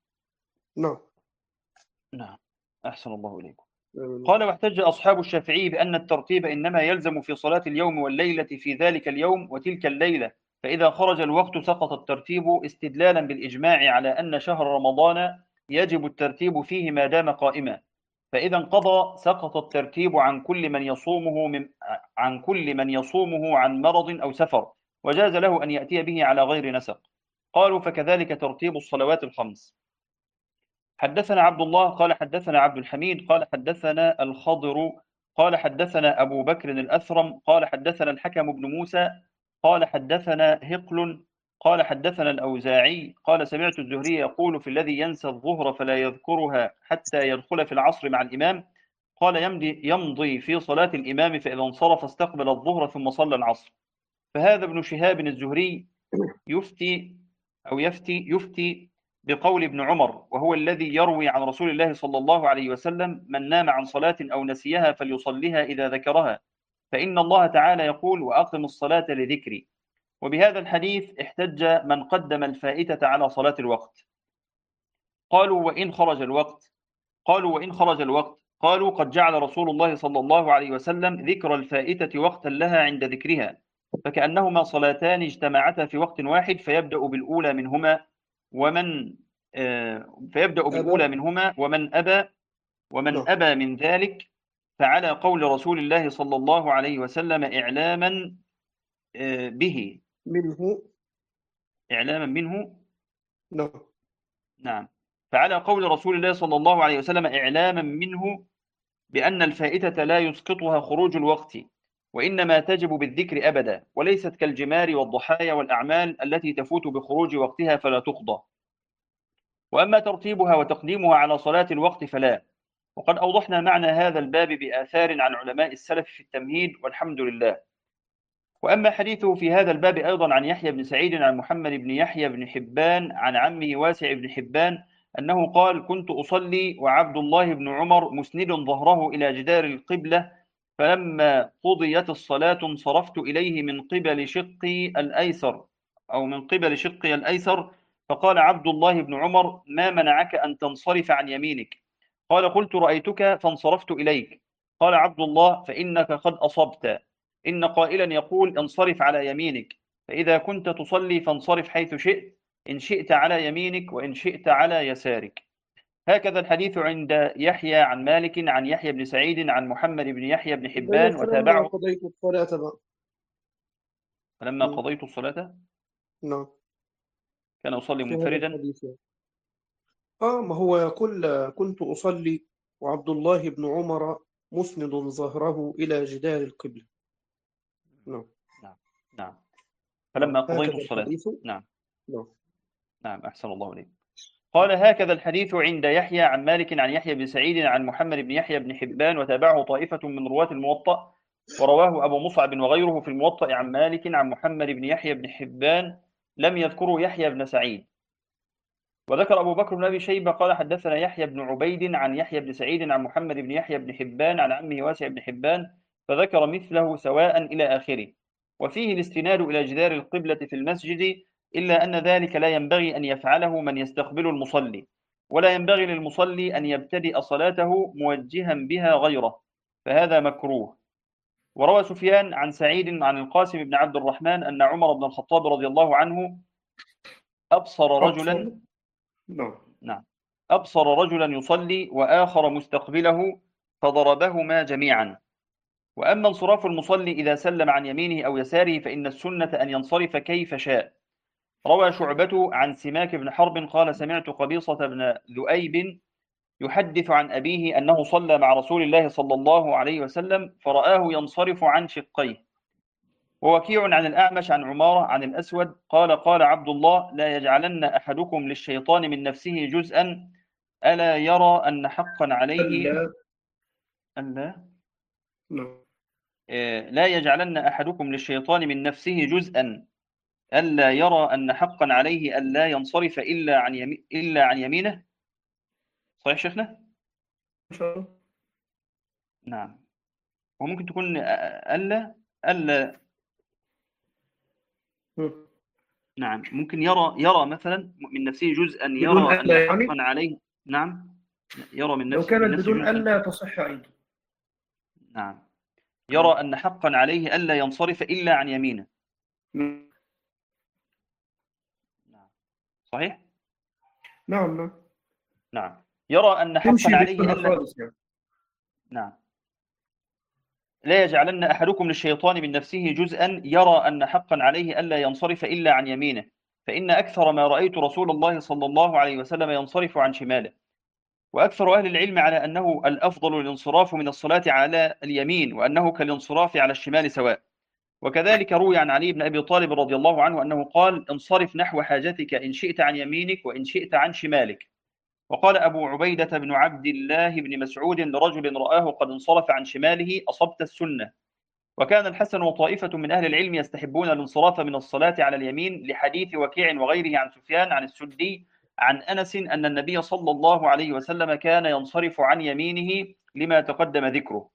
نعم أحسن الله إليكم. قال: واحتج أصحاب الشافعي بأن الترتيب إنما يلزم في صلاة اليوم والليلة في ذلك اليوم وتلك الليلة، فإذا خرج الوقت سقط الترتيب، استدلالا بالإجماع على أن شهر رمضان يجب الترتيب فيه ما دام قائما، فإذا انقضى سقط الترتيب عن كل من يصومه عن مرض أو سفر، وجاز له أن يأتي به على غير نسق. قالوا: فكذلك ترتيب الصلوات الخمس. حدثنا عبد الله قال حدثنا عبد الحميد قال حدثنا الخضر قال حدثنا أبو بكر الأثرم قال حدثنا الحكم بن موسى قال حدثنا هقل قال حدثنا الأوزاعي قال: سمعت الزهري يقول في الذي ينسى الظهر فلا يذكرها حتى يدخل في العصر مع الإمام، قال: يمضي في صلاة الإمام فإذا انصرف استقبل الظهر ثم صلى العصر. فهذا ابن شهاب الزهري يفتي بقول ابن عمر، وهو الذي يروي عن رسول الله صلى الله عليه وسلم: من نام عن صلاة أو نسيها فليصليها إذا ذكرها، فإن الله تعالى يقول: وأقم الصلاة لذكري. وبهذا الحديث احتج من قدم الفائتة على صلاة الوقت. قالوا: وإن خرج الوقت قالوا: قد جعل رسول الله صلى الله عليه وسلم ذكر الفائتة وقتا لها عند ذكرها، فكأنهما صلاتان اجتمعتا في وقت واحد، فيبدأ بالأولى منهما ومن أبى من ذلك فعلى قول رسول الله صلى الله عليه وسلم إعلاما منه. نعم، فعلى قول رسول الله صلى الله عليه وسلم إعلاما منه بأن الفائتة لا يسقطها خروج الوقت، وإنما تجب بالذكر أبدا، وليست كالجمار والضحايا والأعمال التي تفوت بخروج وقتها فلا تقضى. وأما ترتيبها وتقديمها على صلاة الوقت فلا. وقد أوضحنا معنى هذا الباب بآثار عن علماء السلف في التمهيد، والحمد لله. وأما حديثه في هذا الباب أيضا عن يحيى بن سعيد عن محمد بن يحيى بن حبان عن عمه واسع بن حبان أنه قال: كنت أصلي وعبد الله بن عمر مسند ظهره إلى جدار القبلة، فلما قضيت الصلاة انصرفت إليه من قبل شقي الأيسر، فقال عبد الله بن عمر: ما منعك أن تنصرف عن يمينك؟ قال: قلت: رأيتك فانصرفت إليك. قال عبد الله: فإنك قد أصبت، إن قائلا يقول: انصرف على يمينك، فإذا كنت تصلي فانصرف حيث شئت، إن شئت على يمينك وإن شئت على يسارك. هكذا الحديث عند يحيى عن مالك عن يحيى بن سعيد عن محمد بن يحيى بن حبان وتابعه. فلما قضيت الصلاة كان أصلي منفردا. ما هو يقول: كنت أصلي وعبد الله بن عمر مسند ظهره إلى جدار القبلة. نعم. فلما قضيت الصلاة. نعم أحسن الله إليك. قال: هكذا الحديث عند يحيى عن مالك عن يحيى بن سعيد عن محمد بن يحيى بن حبان وتابعه طائفة من رواة الموطأ، ورواه أبو مصعب وغيره في الموطأ عن مالك عن محمد بن يحيى بن حبان، لم يذكروا يحيى بن سعيد. وذكر أبو بكر بن أبي شيبة قال: حدثنا يحيى بن عبيد عن يحيى بن سعيد عن محمد بن يحيى بن حبان عن عمه واسع بن حبان، فذكر مثله سواء إلى آخره. وفيه الاستناد إلى جدار القبلة في المسجد، إلا أن ذلك لا ينبغي أن يفعله من يستقبل المصلي، ولا ينبغي للمصلي أن يبتدئ صلاته موجها بها غيره، فهذا مكروه. وروى سفيان عن سعيد عن القاسم بن عبد الرحمن أن عمر بن الخطاب رضي الله عنه أبصر رجلا نعم. أبصر رجلا يصلي وآخر مستقبله فضربهما جميعا. وأما انصراف المصلي إذا سلم عن يمينه أو يساره فإن السنة أن ينصرف كيف شاء. روى شعبة عن سماك بن حرب قال سمعت قبيصة بن ذؤيب يحدث عن أبيه أنه صلى مع رسول الله صلى الله عليه وسلم فرآه ينصرف عن شقيه. ووكيع عن الأعمش عن عمارة عن الأسود قال قال عبد الله لا يجعلن أحدكم للشيطان من نفسه جزءا ألا يرى أن حقا عليه لا يجعلن أحدكم للشيطان من نفسه جزءا ألا يرى أن حقا عليه ألا ينصرف إلا عن يمينه. صحيح شيخنا؟ نعم. وممكن تكون ألا نعم. ممكن يرى مثلا من نفسه جزءا يرى أن حقا عليه. نعم. يرى من نفسه. لو كانت بدون ألا تصح أيضا. نعم. يرى أن حقا عليه ألا ينصرف إلا عن يمينه. نعم. صحيح؟ نعم. يرى أن حقا عليه ألا نعم. لا يجعلن أحدكم للشيطان من نفسه جزءا يرى أن حقا عليه ألا ينصرف إلا عن يمينه فإن أكثر ما رأيت رسول الله صلى الله عليه وسلم ينصرف عن شماله. وأكثر أهل العلم على أنه الأفضل الانصراف من الصلاة على اليمين وأنه كالانصراف على الشمال سواء. وكذلك روي عن علي بن أبي طالب رضي الله عنه أنه قال انصرف نحو حاجتك إن شئت عن يمينك وإن شئت عن شمالك. وقال أبو عبيدة بن عبد الله بن مسعود لرجل رآه قد انصرف عن شماله أصبت السنة. وكان الحسن وطائفة من أهل العلم يستحبون الانصراف من الصلاة على اليمين لحديث وكيع وغيره عن سفيان عن السدي عن أنس أن النبي صلى الله عليه وسلم كان ينصرف عن يمينه لما تقدم ذكره.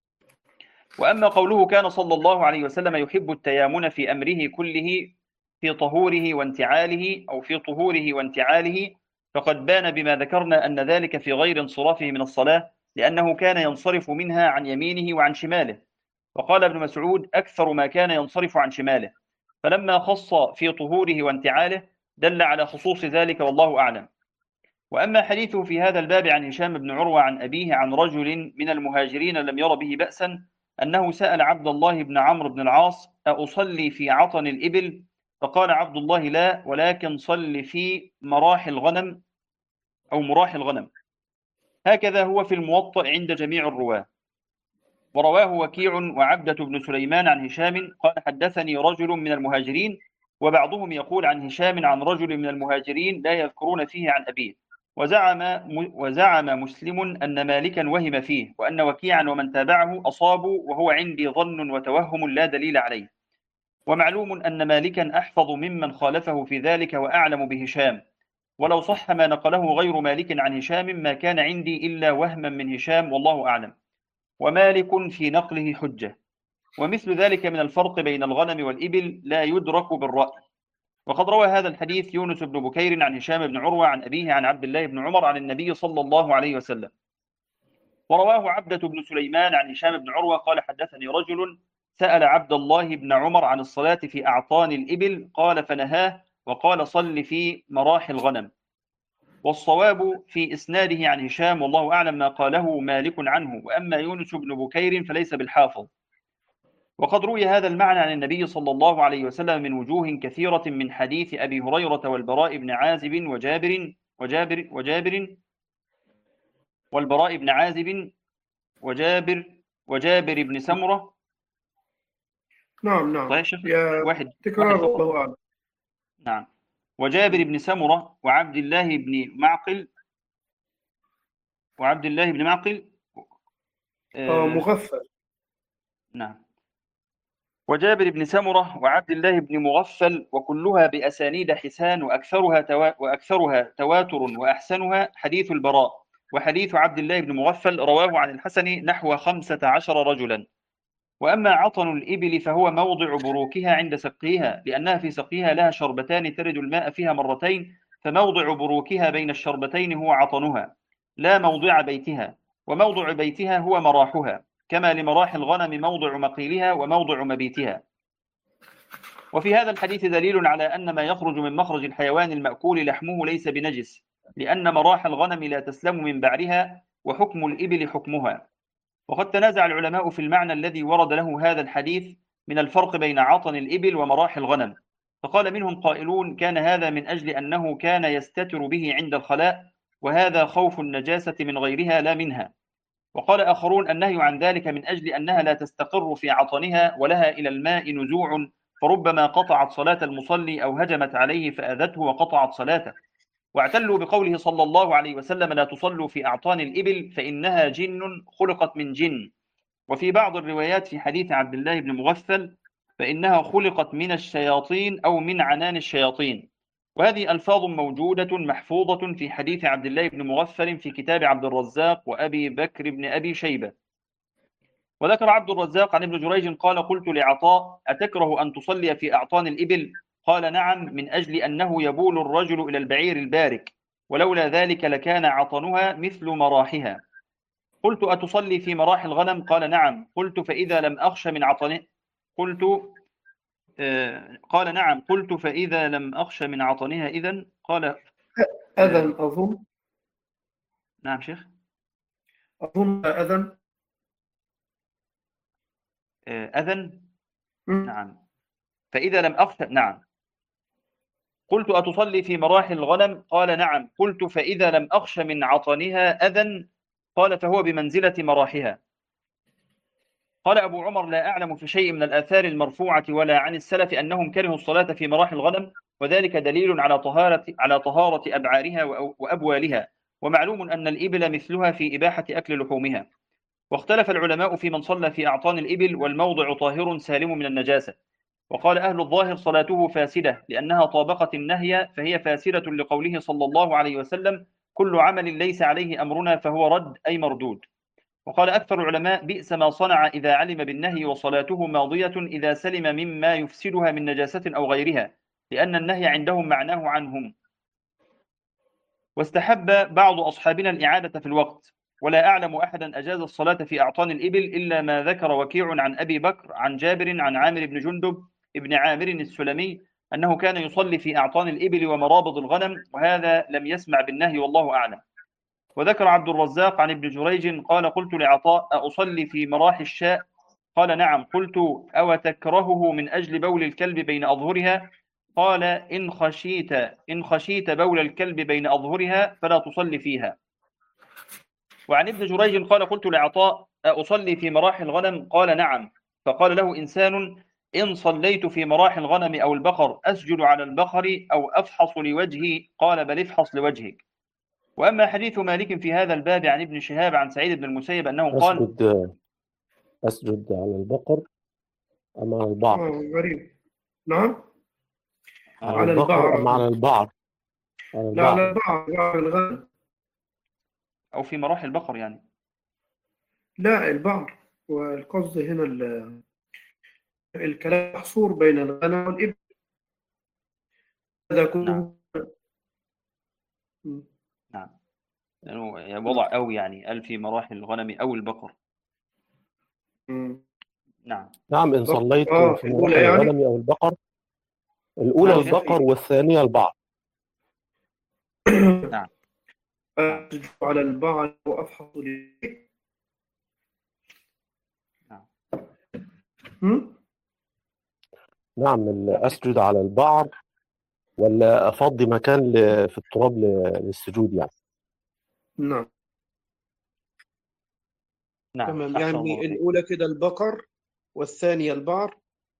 وأما قوله كان صلى الله عليه وسلم يحب التيامن في أمره كله في طهوره وانتعاله أو في طهوره وانتعاله فقد بان بما ذكرنا أن ذلك في غير انصرافه من الصلاة لأنه كان ينصرف منها عن يمينه وعن شماله. وقال ابن مسعود أكثر ما كان ينصرف عن شماله فلما خص في طهوره وانتعاله دل على خصوص ذلك والله أعلم. وأما حديثه في هذا الباب عن هشام بن عروة عن أبيه عن رجل من المهاجرين لم ير به بأسا أنه سأل عبد الله بن عمرو بن العاص أصلي في عطن الإبل فقال عبد الله لا ولكن صل في مراح الغنم أو مراح الغنم. هكذا هو في الموطأ عند جميع الرواة. ورواه وكيع وعبدة بن سليمان عن هشام قال حدثني رجل من المهاجرين وبعضهم يقول عن هشام عن رجل من المهاجرين لا يذكرون فيه عن أبيه. وزعم مسلم أن مالكا وهم فيه وأن وكيعا ومن تابعه أصابوا وهو عندي ظن وتوهم لا دليل عليه. ومعلوم أن مالكا أحفظ ممن خالفه في ذلك وأعلم بهشام ولو صح ما نقله غير مالك عن هشام ما كان عندي إلا وهما من هشام والله أعلم. ومالك في نقله حجة. ومثل ذلك من الفرق بين الغنم والإبل لا يدرك بالرأي. وقد روى هذا الحديث يونس بن بكير عن هشام بن عروة عن أبيه عن عبد الله بن عمر عن النبي صلى الله عليه وسلم. ورواه عبدة بن سليمان عن هشام بن عروة قال حدثني رجل سأل عبد الله بن عمر عن الصلاة في أعطان الإبل قال فنهاه وقال صل في مراح الغنم. والصواب في إسناده عن هشام والله أعلم ما قاله مالك عنه. وأما يونس بن بكير فليس بالحافظ. وقد روي هذا المعنى عن النبي صلى الله عليه وسلم من وجوه كثيرة من حديث أبي هريرة والبراء بن عازب والبراء بن عازب وجابر بن سمرة. نعم واحد تكرار الله أعلم. نعم. وجابر بن سمرة وعبد الله بن معقل مغفل. نعم. وجابر بن سمرة وعبد الله بن مغفل وكلها بأسانيد حسان وأكثرها تواتر وأحسنها حديث البراء. وحديث عبد الله بن مغفل رواه عن الحسن نحو 15 رجلا. وأما عطن الإبل فهو موضع بروكها عند سقيها لأنها في سقيها لها شربتان ترد الماء فيها مرتين فموضع بروكها بين الشربتين هو عطنها لا موضع بيتها. وموضع بيتها هو مراحها كما لمراح الغنم موضع مقيلها وموضع مبيتها. وفي هذا الحديث دليل على أن ما يخرج من مخرج الحيوان المأكول لحمه ليس بنجس لأن مراح الغنم لا تسلم من بعرها، وحكم الإبل حكمها. وقد تنازع العلماء في المعنى الذي ورد له هذا الحديث من الفرق بين عطن الإبل ومراح الغنم، فقال منهم قائلون: كان هذا من أجل أنه كان يستتر به عند الخلاء، وهذا خوف النجاسة من غيرها لا منها. وقال آخرون: النهي عن ذلك من أجل أنها لا تستقر في عطنها، ولها إلى الماء نزوع، فربما قطعت صلاة المصلي أو هجمت عليه فأذته وقطعت صلاته. واعتلوا بقوله صلى الله عليه وسلم: لا تصلوا في أعطان الإبل فإنها جن خلقت من جن. وفي بعض الروايات في حديث عبد الله بن مغفل: فإنها خلقت من الشياطين أو من عنان الشياطين. وهذه ألفاظ موجودة محفوظة في حديث عبد الله بن مغفل في كتاب عبد الرزاق وأبي بكر بن أبي شيبة. وذكر عبد الرزاق عن ابن جريج قال: قلت لعطاء: أتكره أن تصلي في أعطان الإبل؟ قال: نعم، من أجل أنه يبول الرجل إلى البعير البارك، ولولا ذلك لكان عطنها مثل مراحها. قلت: أتصلي في مراح الغنم؟ قال: نعم. قلت: فإذا لم أخش من عطنها قال: نعم. قلت: فإذا لم أخش من عطنها إذن؟ قال: أذن أظن. نعم شيخ. أظن أذن. أذن. نعم. فإذا لم أخش. نعم. قلت: أتصلي في مراح الغنم؟ قال: نعم. قلت: فإذا لم أخش من عطنها أذن؟ قال: فهو بمنزلة مراحها. قال أبو عمر: لا أعلم في شيء من الآثار المرفوعة ولا عن السلف أنهم كرهوا الصلاة في مراح الغنم، وذلك دليل على طهارة أبعارها وأبوالها، ومعلوم أن الإبل مثلها في إباحة أكل لحومها. واختلف العلماء في من صلى في أعطان الإبل والموضع طاهر سالم من النجاسة. وقال أهل الظاهر: صلاته فاسدة لأنها طابقت النهي، فهي فاسدة لقوله صلى الله عليه وسلم: كل عمل ليس عليه أمرنا فهو رد، أي مردود. وقال أكثر العلماء: بئس ما صنع إذا علم بالنهي، وصلاته ماضية إذا سلم مما يفسدها من نجاسة أو غيرها، لأن النهي عندهم معناه عنهم. واستحب بعض أصحابنا الإعادة في الوقت، ولا أعلم أحدا أجاز الصلاة في أعطان الإبل إلا ما ذكر وكيع عن أبي بكر عن جابر عن عامر بن جندب ابن عامر السلمي أنه كان يصلي في أعطان الإبل ومرابض الغنم، وهذا لم يسمع بالنهي والله أعلم. وذكر عبد الرزاق عن ابن جريج قال: قلت لعطاء: أصلي في مراح الشاء؟ قال: نعم. قلت: أو تكرهه من أجل بول الكلب بين أظهرها؟ قال: إن خشيت بول الكلب بين أظهرها فلا تصلي فيها. وعن ابن جريج قال: قلت لعطاء: أصلي في مراح الغنم؟ قال: نعم. فقال له إنسان: إن صليت في مراح الغنم أو البقر أسجد على البقر أو أفحص لوجهي؟ قال: بل افحص لوجهك. وأما حديث مالك في هذا الباب عن ابن شهاب عن سعيد بن المسيب أنه قال: أسجد على البقر أم على البعر؟ غريب. نعم. على البقر أم على البعر؟ لا، على البعر، بعر الغنم. أو في مراحل البقر يعني. لا، البعر. والقصد هنا الكلام محصور بين الغنم والإبل. هذا كله. نعم. لأنه وضع أو يعني قال في مراحل الغنم أو البقر. نعم. نعم، إن صليت في مراحل الغنم أو البقر، الأولى البقر والثانية البعر. نعم. أسجد على البعر وأفحص لي. نعم، أسجد على البعر ولا أفضي مكان في التراب للسجود يعني. نعم. تمام، يعني الأولى كده البقر والثانية البعر.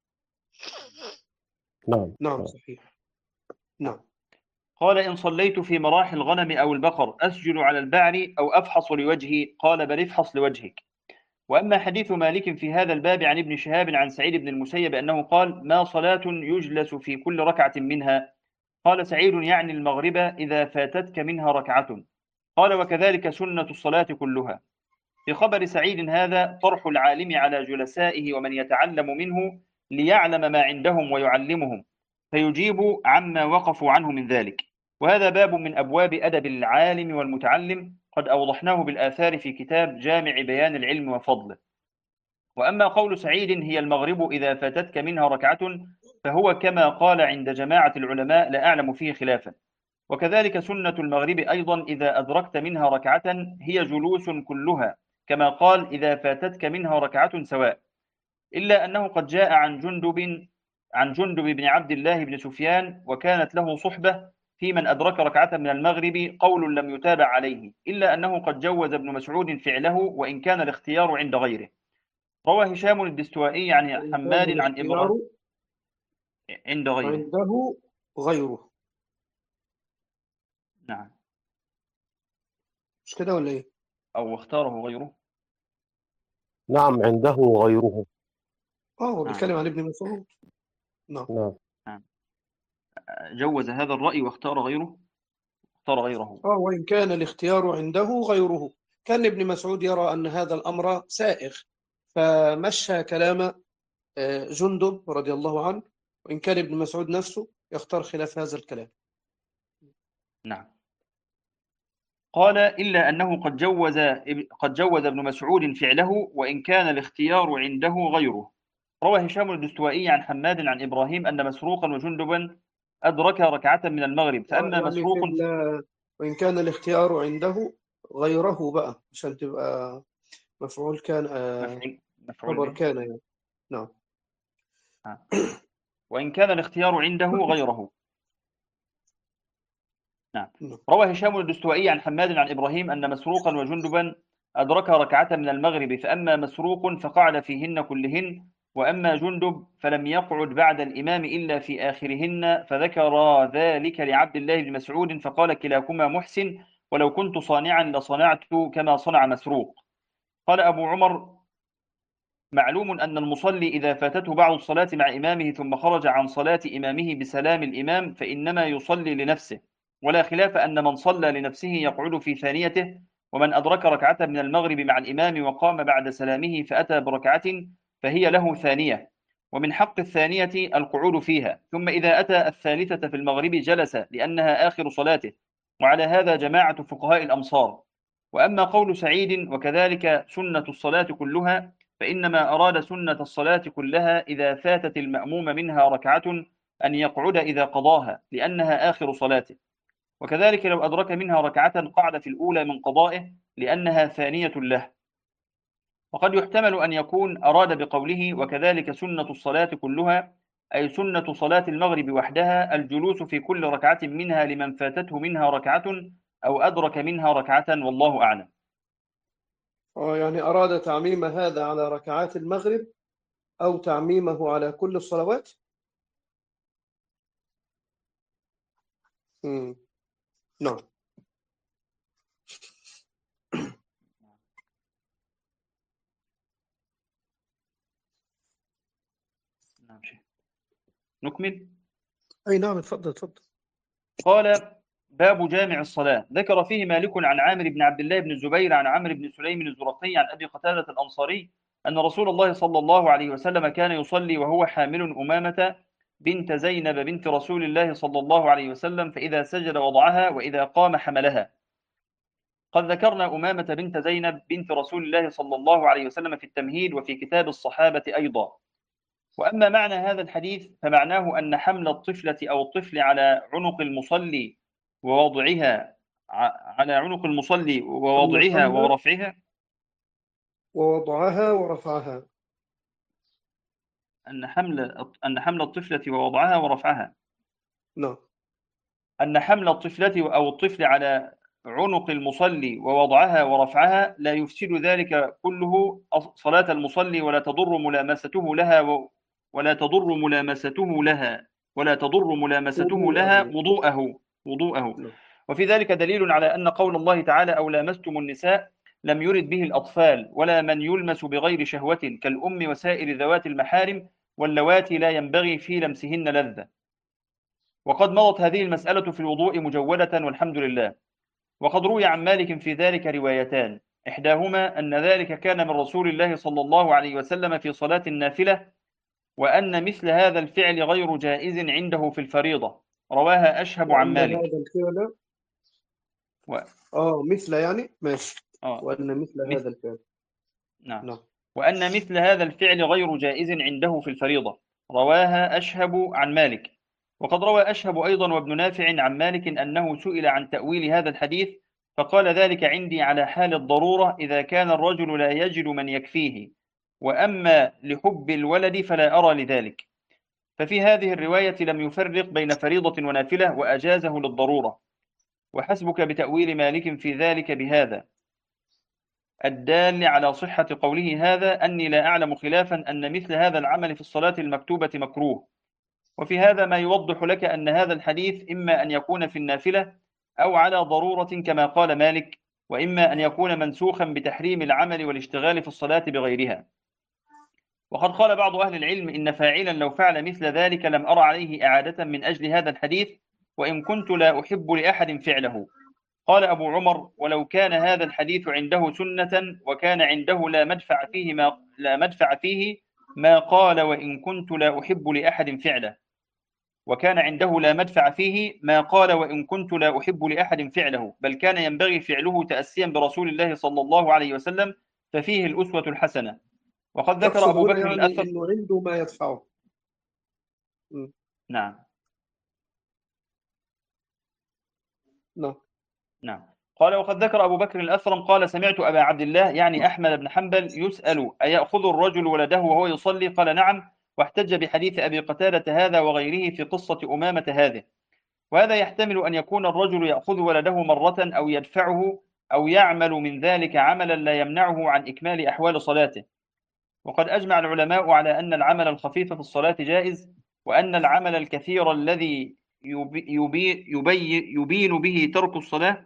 نعم صحيح. نعم. قال: إن صليت في مراحل الغنم أو البقر أسجد على البعر أو أفحص لوجهي؟ قال: بل افحص لوجهك. وأما حديث مالك في هذا الباب عن ابن شهاب عن سعيد بن المسيب أنه قال: ما صلاة يجلس في كل ركعة منها؟ قال سعيد: يعني المغرب إذا فاتتك منها ركعة. قال: وكذلك سنة الصلاة كلها. في خبر سعيد هذا طرح العالم على جلسائه ومن يتعلم منه ليعلم ما عندهم ويعلمهم، فيجيب عما وقفوا عنه من ذلك. وهذا باب من أبواب أدب العالم والمتعلم، قد أوضحناه بالآثار في كتاب جامع بيان العلم وفضله. وأما قول سعيد: هي المغرب إذا فاتتك منها ركعة، فهو كما قال عند جماعة العلماء، لا أعلم فيه خلافا. وكذلك سنة المغرب أيضا إذا أدركت منها ركعة هي جلوس كلها، كما قال إذا فاتتك منها ركعة سواء، إلا أنه قد جاء عن جندب بن عبد الله بن سفيان وكانت له صحبة في من أدرك ركعة من المغرب قول لم يتابع عليه، إلا أنه قد جوز ابن مسعود فعله وإن كان الاختيار عند غيره. روى هشام الدستوائي عن وإن كان حماد عن إبراهيم الاختيار عند غيره. عنده غيره. نعم، مش كده ولا إيه؟ أو اختاره غيره. نعم، عنده غيره. هو نعم. بيتكلم عن ابن مسعود. نعم. نعم. جوز هذا الرأي واختار غيره، اختار غيره. وإن كان الاختيار عنده غيره. كان ابن مسعود يرى أن هذا الأمر سائغ، فمشى كلام جندب رضي الله عنه، وإن كان ابن مسعود نفسه يختار خلاف هذا الكلام. نعم. قال إلا أنه قد جوز ابن مسعود فعله وإن كان الاختيار عنده غيره. روى هشام الدستوائي عن حماد عن إبراهيم أن مسروقا وجندبا أدرك ركعة من المغرب فأما يعني مسروق وإن كان الاختيار عنده غيره بقى، عشان تبقى مفعول كان مفعول خبر به. كان يعني. نعم. وإن كان الاختيار عنده غيره. نعم. روى هشام الدستوائي عن حماد عن إبراهيم أن مسروقا وجندبا أدرك ركعة من المغرب فأما مسروق فقعد فيهن كلهن وأما جندب فلم يقعد بعد الإمام إلا في آخرهن، فذكر ذلك لعبد الله بن مسعود فقال كلاكما محسن ولو كنت صانعا لصنعت كما صنع مسروق. قال أبو عمر معلوم أن المصلي إذا فاتته بعض الصلاة مع إمامه ثم خرج عن صلاة إمامه بسلام الإمام فإنما يصلي لنفسه، ولا خلاف أن من صلى لنفسه يقعد في ثانيته، ومن أدرك ركعة من المغرب مع الإمام وقام بعد سلامه فأتى بركعة فهي له ثانية، ومن حق الثانية القعود فيها، ثم إذا أتى الثالثة في المغرب جلس لأنها آخر صلاته، وعلى هذا جماعة فقهاء الأمصار. وأما قول سعيد وكذلك سنة الصلاة كلها فإنما أراد سنة الصلاة كلها إذا فاتت المأموم منها ركعة أن يقعد إذا قضاها لأنها آخر صلاته، وكذلك لو أدرك منها ركعة قعد في الأولى من قضائه لأنها ثانية له. وقد يحتمل أن يكون أراد بقوله وكذلك سنة الصلاة كلها أي سنة صلاة المغرب وحدها الجلوس في كل ركعة منها لمن فاتته منها ركعة أو أدرك منها ركعة، والله أعلم. يعني أراد تعميم هذا على ركعات المغرب أو تعميمه على كل الصلوات. نعم. نكمل. أي نعم، اتفضل. قال باب جامع الصلاة. ذكر فيه مالك عن عامر بن عبد الله بن الزبير عن عمرو بن سليم الزرقي عن أبي قتادة الأنصاري أن رسول الله صلى الله عليه وسلم كان يصلي وهو حامل أمامة بنت زينب بنت رسول الله صلى الله عليه وسلم، فإذا سجد وضعها وإذا قام حملها. قد ذكرنا أمامة بنت زينب بنت رسول الله صلى الله عليه وسلم في التمهيد وفي كتاب الصحابة أيضا. وأما معنى هذا الحديث فمعناه أن حمل الطفلة أو الطفل على عنق المصلي ووضعها ورفعها ورفعها. أن حمل الطفلة ووضعها ورفعها. نعم. أن حمل الطفلة أو الطفل على عنق المصلي ووضعها ورفعها لا يفسد ذلك كله صلاة المصلي ولا تضر ملامسته لها وضوءه. وفي ذلك دليل على أن قول الله تعالى أو لامستم النساء لم يرد به الأطفال ولا من يلمس بغير شهوة كالأم وسائر ذوات المحارم واللواتي لا ينبغي في لمسهن لذة. وقد مضت هذه المسألة في الوضوء مجودة والحمد لله. وقد روي عن مالك في ذلك روايتان، إحداهما أن ذلك كان من رسول الله صلى الله عليه وسلم في صلاة النافلة، وأن مثل هذا الفعل غير جائز عنده في الفريضة. رواها أشهب عن مالك. هذا الفعل مثل يعني ماشي. وأن مثل هذا الفعل. نعم. وأن مثل هذا الفعل غير جائز عنده في الفريضة. رواها أشهب عن مالك. وقد روى أشهب أيضا وابن نافع عن مالك أنه سئل عن تأويل هذا الحديث فقال: ذلك عندي على حال الضرورة إذا كان الرجل لا يجد من يكفيه، وأما لحب الولد فلا أرى لذلك. ففي هذه الرواية لم يفرق بين فريضة ونافلة وأجازه للضرورة. وحسبك بتأويل مالك في ذلك بهذا الدال على صحة قوله هذا أني لا أعلم خلافا أن مثل هذا العمل في الصلاة المكتوبة مكروه. وفي هذا ما يوضح لك أن هذا الحديث إما أن يكون في النافلة أو على ضرورة كما قال مالك، وإما أن يكون منسوخا بتحريم العمل والاشتغال في الصلاة بغيرها. وقد قال بعض أهل العلم إن فاعلا لو فعل مثل ذلك لم أرى عليه إعادة من أجل هذا الحديث، وإن كنت لا أحب لأحد فعله. قال أبو عمر: ولو كان هذا الحديث عنده سنة وكان عنده لا مدفع فيه ما قال وإن كنت لا أحب لأحد فعله. وكان عنده لا مدفع فيه ما قال وإن كنت لا أحب لأحد فعله، بل كان ينبغي فعله تأسيا برسول الله صلى الله عليه وسلم، ففيه الأسوة الحسنة. وقد ذكر أبو بكر يعني الأثر إنه عنده ما يدفعه. نعم نعم. نعم. قال: وقد ذكر أبو بكر الأثرم قال: سمعت أبا عبد الله يعني أحمد بن حنبل يسأل: أيأخذ الرجل ولده وهو يصلي؟ قال: نعم. واحتج بحديث أبي قتادة هذا وغيره في قصة أمامة هذه. وهذا يحتمل أن يكون الرجل يأخذ ولده مرة أو يدفعه أو يعمل من ذلك عملا لا يمنعه عن إكمال أحوال صلاته. وقد أجمع العلماء على أن العمل الخفيف في الصلاة جائز، وأن العمل الكثير الذي يبين به ترك الصلاة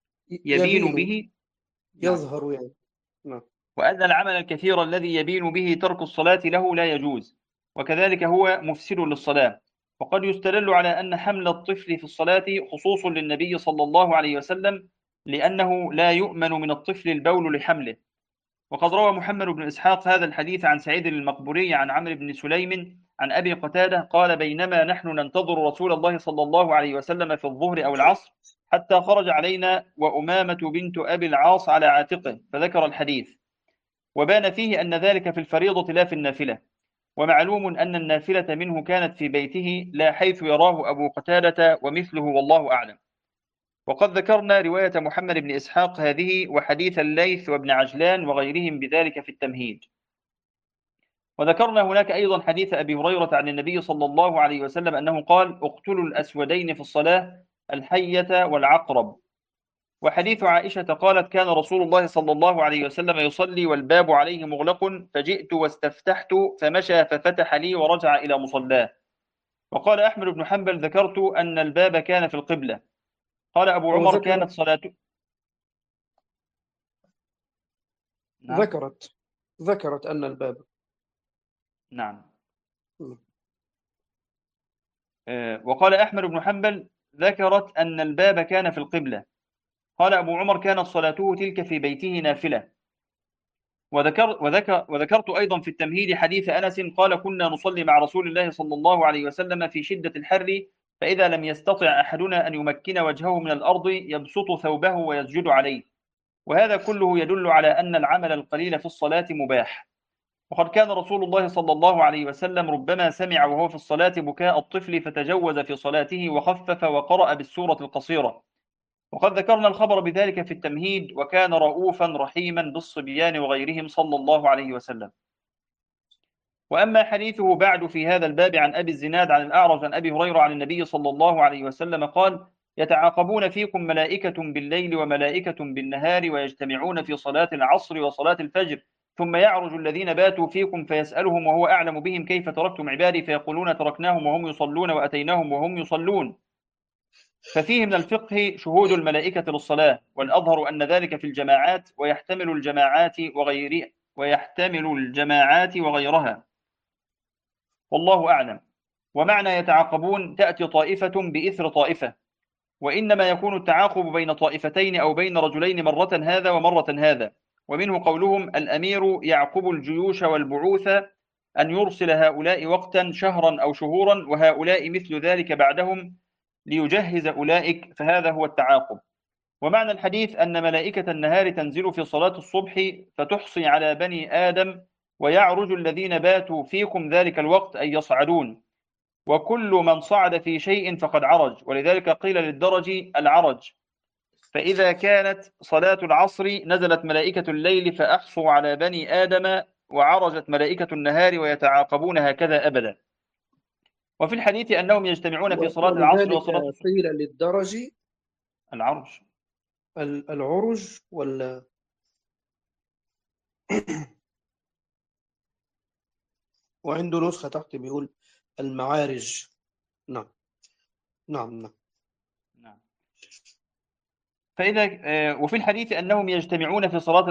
يظهر يعني. نعم. وأن العمل الكثير الذي يبين به ترك الصلاة له لا يجوز، وكذلك هو مفسد للصلاة. وقد يستدل على أن حمل الطفل في الصلاة خصوص للنبي صلى الله عليه وسلم، لأنه لا يؤمن من الطفل البول لحمله. وقد روى محمد بن إسحاق هذا الحديث عن سعيد المقبوري عن عمرو بن سليم عن أبي قتادة قال: بينما نحن ننتظر رسول الله صلى الله عليه وسلم في الظهر أو العصر حتى خرج علينا وأمامة بنت أبي العاص على عاتقه، فذكر الحديث. وبان فيه أن ذلك في الفريضة لا في النافلة. ومعلوم أن النافلة منه كانت في بيته لا حيث يراه أبو قتادة ومثله، والله أعلم. وقد ذكرنا رواية محمد بن إسحاق هذه وحديث الليث وابن عجلان وغيرهم بذلك في التمهيد. وذكرنا هناك أيضا حديث أبي هريرة عن النبي صلى الله عليه وسلم أنه قال: اقتلوا الأسودين في الصلاة، الحية والعقرب. وحديث عائشة قالت: كان رسول الله صلى الله عليه وسلم يصلي والباب عليه مغلق، فجئت واستفتحت فمشى ففتح لي ورجع إلى مصلاه. وقال أحمد بن حنبل: ذكرت أن الباب كان في القبلة. قال أبو عمر: كانت صلاته. نعم. ذكرت أن الباب. نعم. وقال أحمد بن حنبل: ذكرت أن الباب كان في القبلة. قال أبو عمر: كانت صلاته تلك في بيته نافلة. وذكرت أيضا في التمهيد حديث أنس قال: كنا نصلي مع رسول الله صلى الله عليه وسلم في شدة الحر، فإذا لم يستطع أحدنا أن يمكن وجهه من الأرض يبسط ثوبه ويسجد عليه. وهذا كله يدل على أن العمل القليل في الصلاة مباح. وقد كان رسول الله صلى الله عليه وسلم ربما سمع وهو في الصلاة بكاء الطفل فتجوز في صلاته وخفف وقرأ بالسورة القصيرة. وقد ذكرنا الخبر بذلك في التمهيد، وكان رؤوفا رحيما بالصبيان وغيرهم صلى الله عليه وسلم. وأما حديثه بعد في هذا الباب عن أبي الزناد عن الأعرج عن أبي هريرة عن النبي صلى الله عليه وسلم قال: يتعاقبون فيكم ملائكة بالليل وملائكة بالنهار، ويجتمعون في صلاة العصر وصلاة الفجر، ثم يعرج الذين باتوا فيكم فيسألهم وهو أعلم بهم: كيف تركتم عبادي؟ فيقولون: تركناهم وهم يصلون وأتيناهم وهم يصلون. ففيه من الفقه شهود الملائكة للصلاة، والأظهر أن ذلك في الجماعات، ويحتمل الجماعات وغيرها، والله أعلم. ومعنى يتعاقبون تأتي طائفة بإثر طائفة، وإنما يكون التعاقب بين طائفتين أو بين رجلين مرة هذا ومرة هذا. ومنه قولهم: الأمير يعقب الجيوش والبعوث، أن يرسل هؤلاء وقتا شهرا أو شهورا، وهؤلاء مثل ذلك بعدهم ليجهز أولئك، فهذا هو التعاقب. ومعنى الحديث أن ملائكة النهار تنزل في صلاة الصبح فتحصي على بني آدم، ويعرج الذين باتوا فيكم ذلك الوقت أي يصعدون، وكل من صعد في شيء فقد عرج، ولذلك قيل للدرج العرج. فإذا كانت صلاة العصر نزلت ملائكة الليل فأحصوا على بني آدم، وعرجت ملائكة النهار ويتعاقبون هكذا أبدا. وفي الحديث أنهم يجتمعون في صلاة العصر ولذلك وصلاة الصبح. قيل للدرج العرج. العرج ولا وعنده نسخة تحت بيقول المعارج. نعم نعم نعم. نعم. فإذا وفي الحديث أنهم يجتمعون في صلاة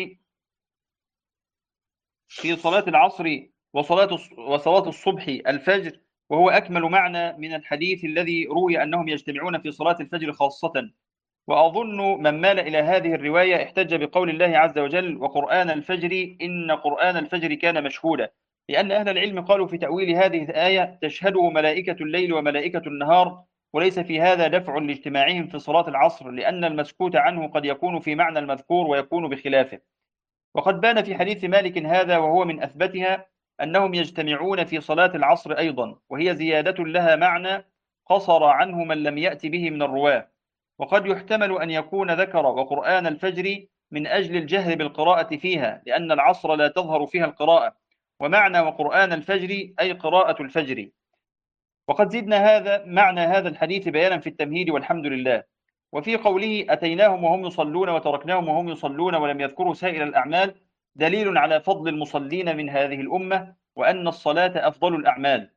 العصر وصلاة الصبح الفجر، وهو أكمل معنى من الحديث الذي روي أنهم يجتمعون في صلاة الفجر خاصة. وأظن من مال إلى هذه الرواية احتج بقول الله عز وجل: وقرآن الفجر إن قرآن الفجر كان مشهودا، لأن أهل العلم قالوا في تأويل هذه الآية: تشهده ملائكة الليل وملائكة النهار، وليس في هذا دفع لاجتماعهم في صلاة العصر، لأن المسكوت عنه قد يكون في معنى المذكور ويكون بخلافه. وقد بان في حديث مالك هذا، وهو من أثبتها، أنهم يجتمعون في صلاة العصر أيضا، وهي زيادة لها معنى قصر عنه من لم يأت به من الرواة. وقد يحتمل أن يكون ذكر وقرآن الفجر من أجل الجهر بالقراءة فيها، لأن العصر لا تظهر فيها القراءة، ومعنى وقرآن الفجر أي قراءة الفجر. وقد زدنا هذا معنى هذا الحديث بيانا في التمهيد والحمد لله. وفي قوله: أتيناهم وهم يصلون وتركناهم وهم يصلون ولم يذكروا سائر الأعمال، دليل على فضل المصلين من هذه الأمة، وأن الصلاة أفضل الأعمال.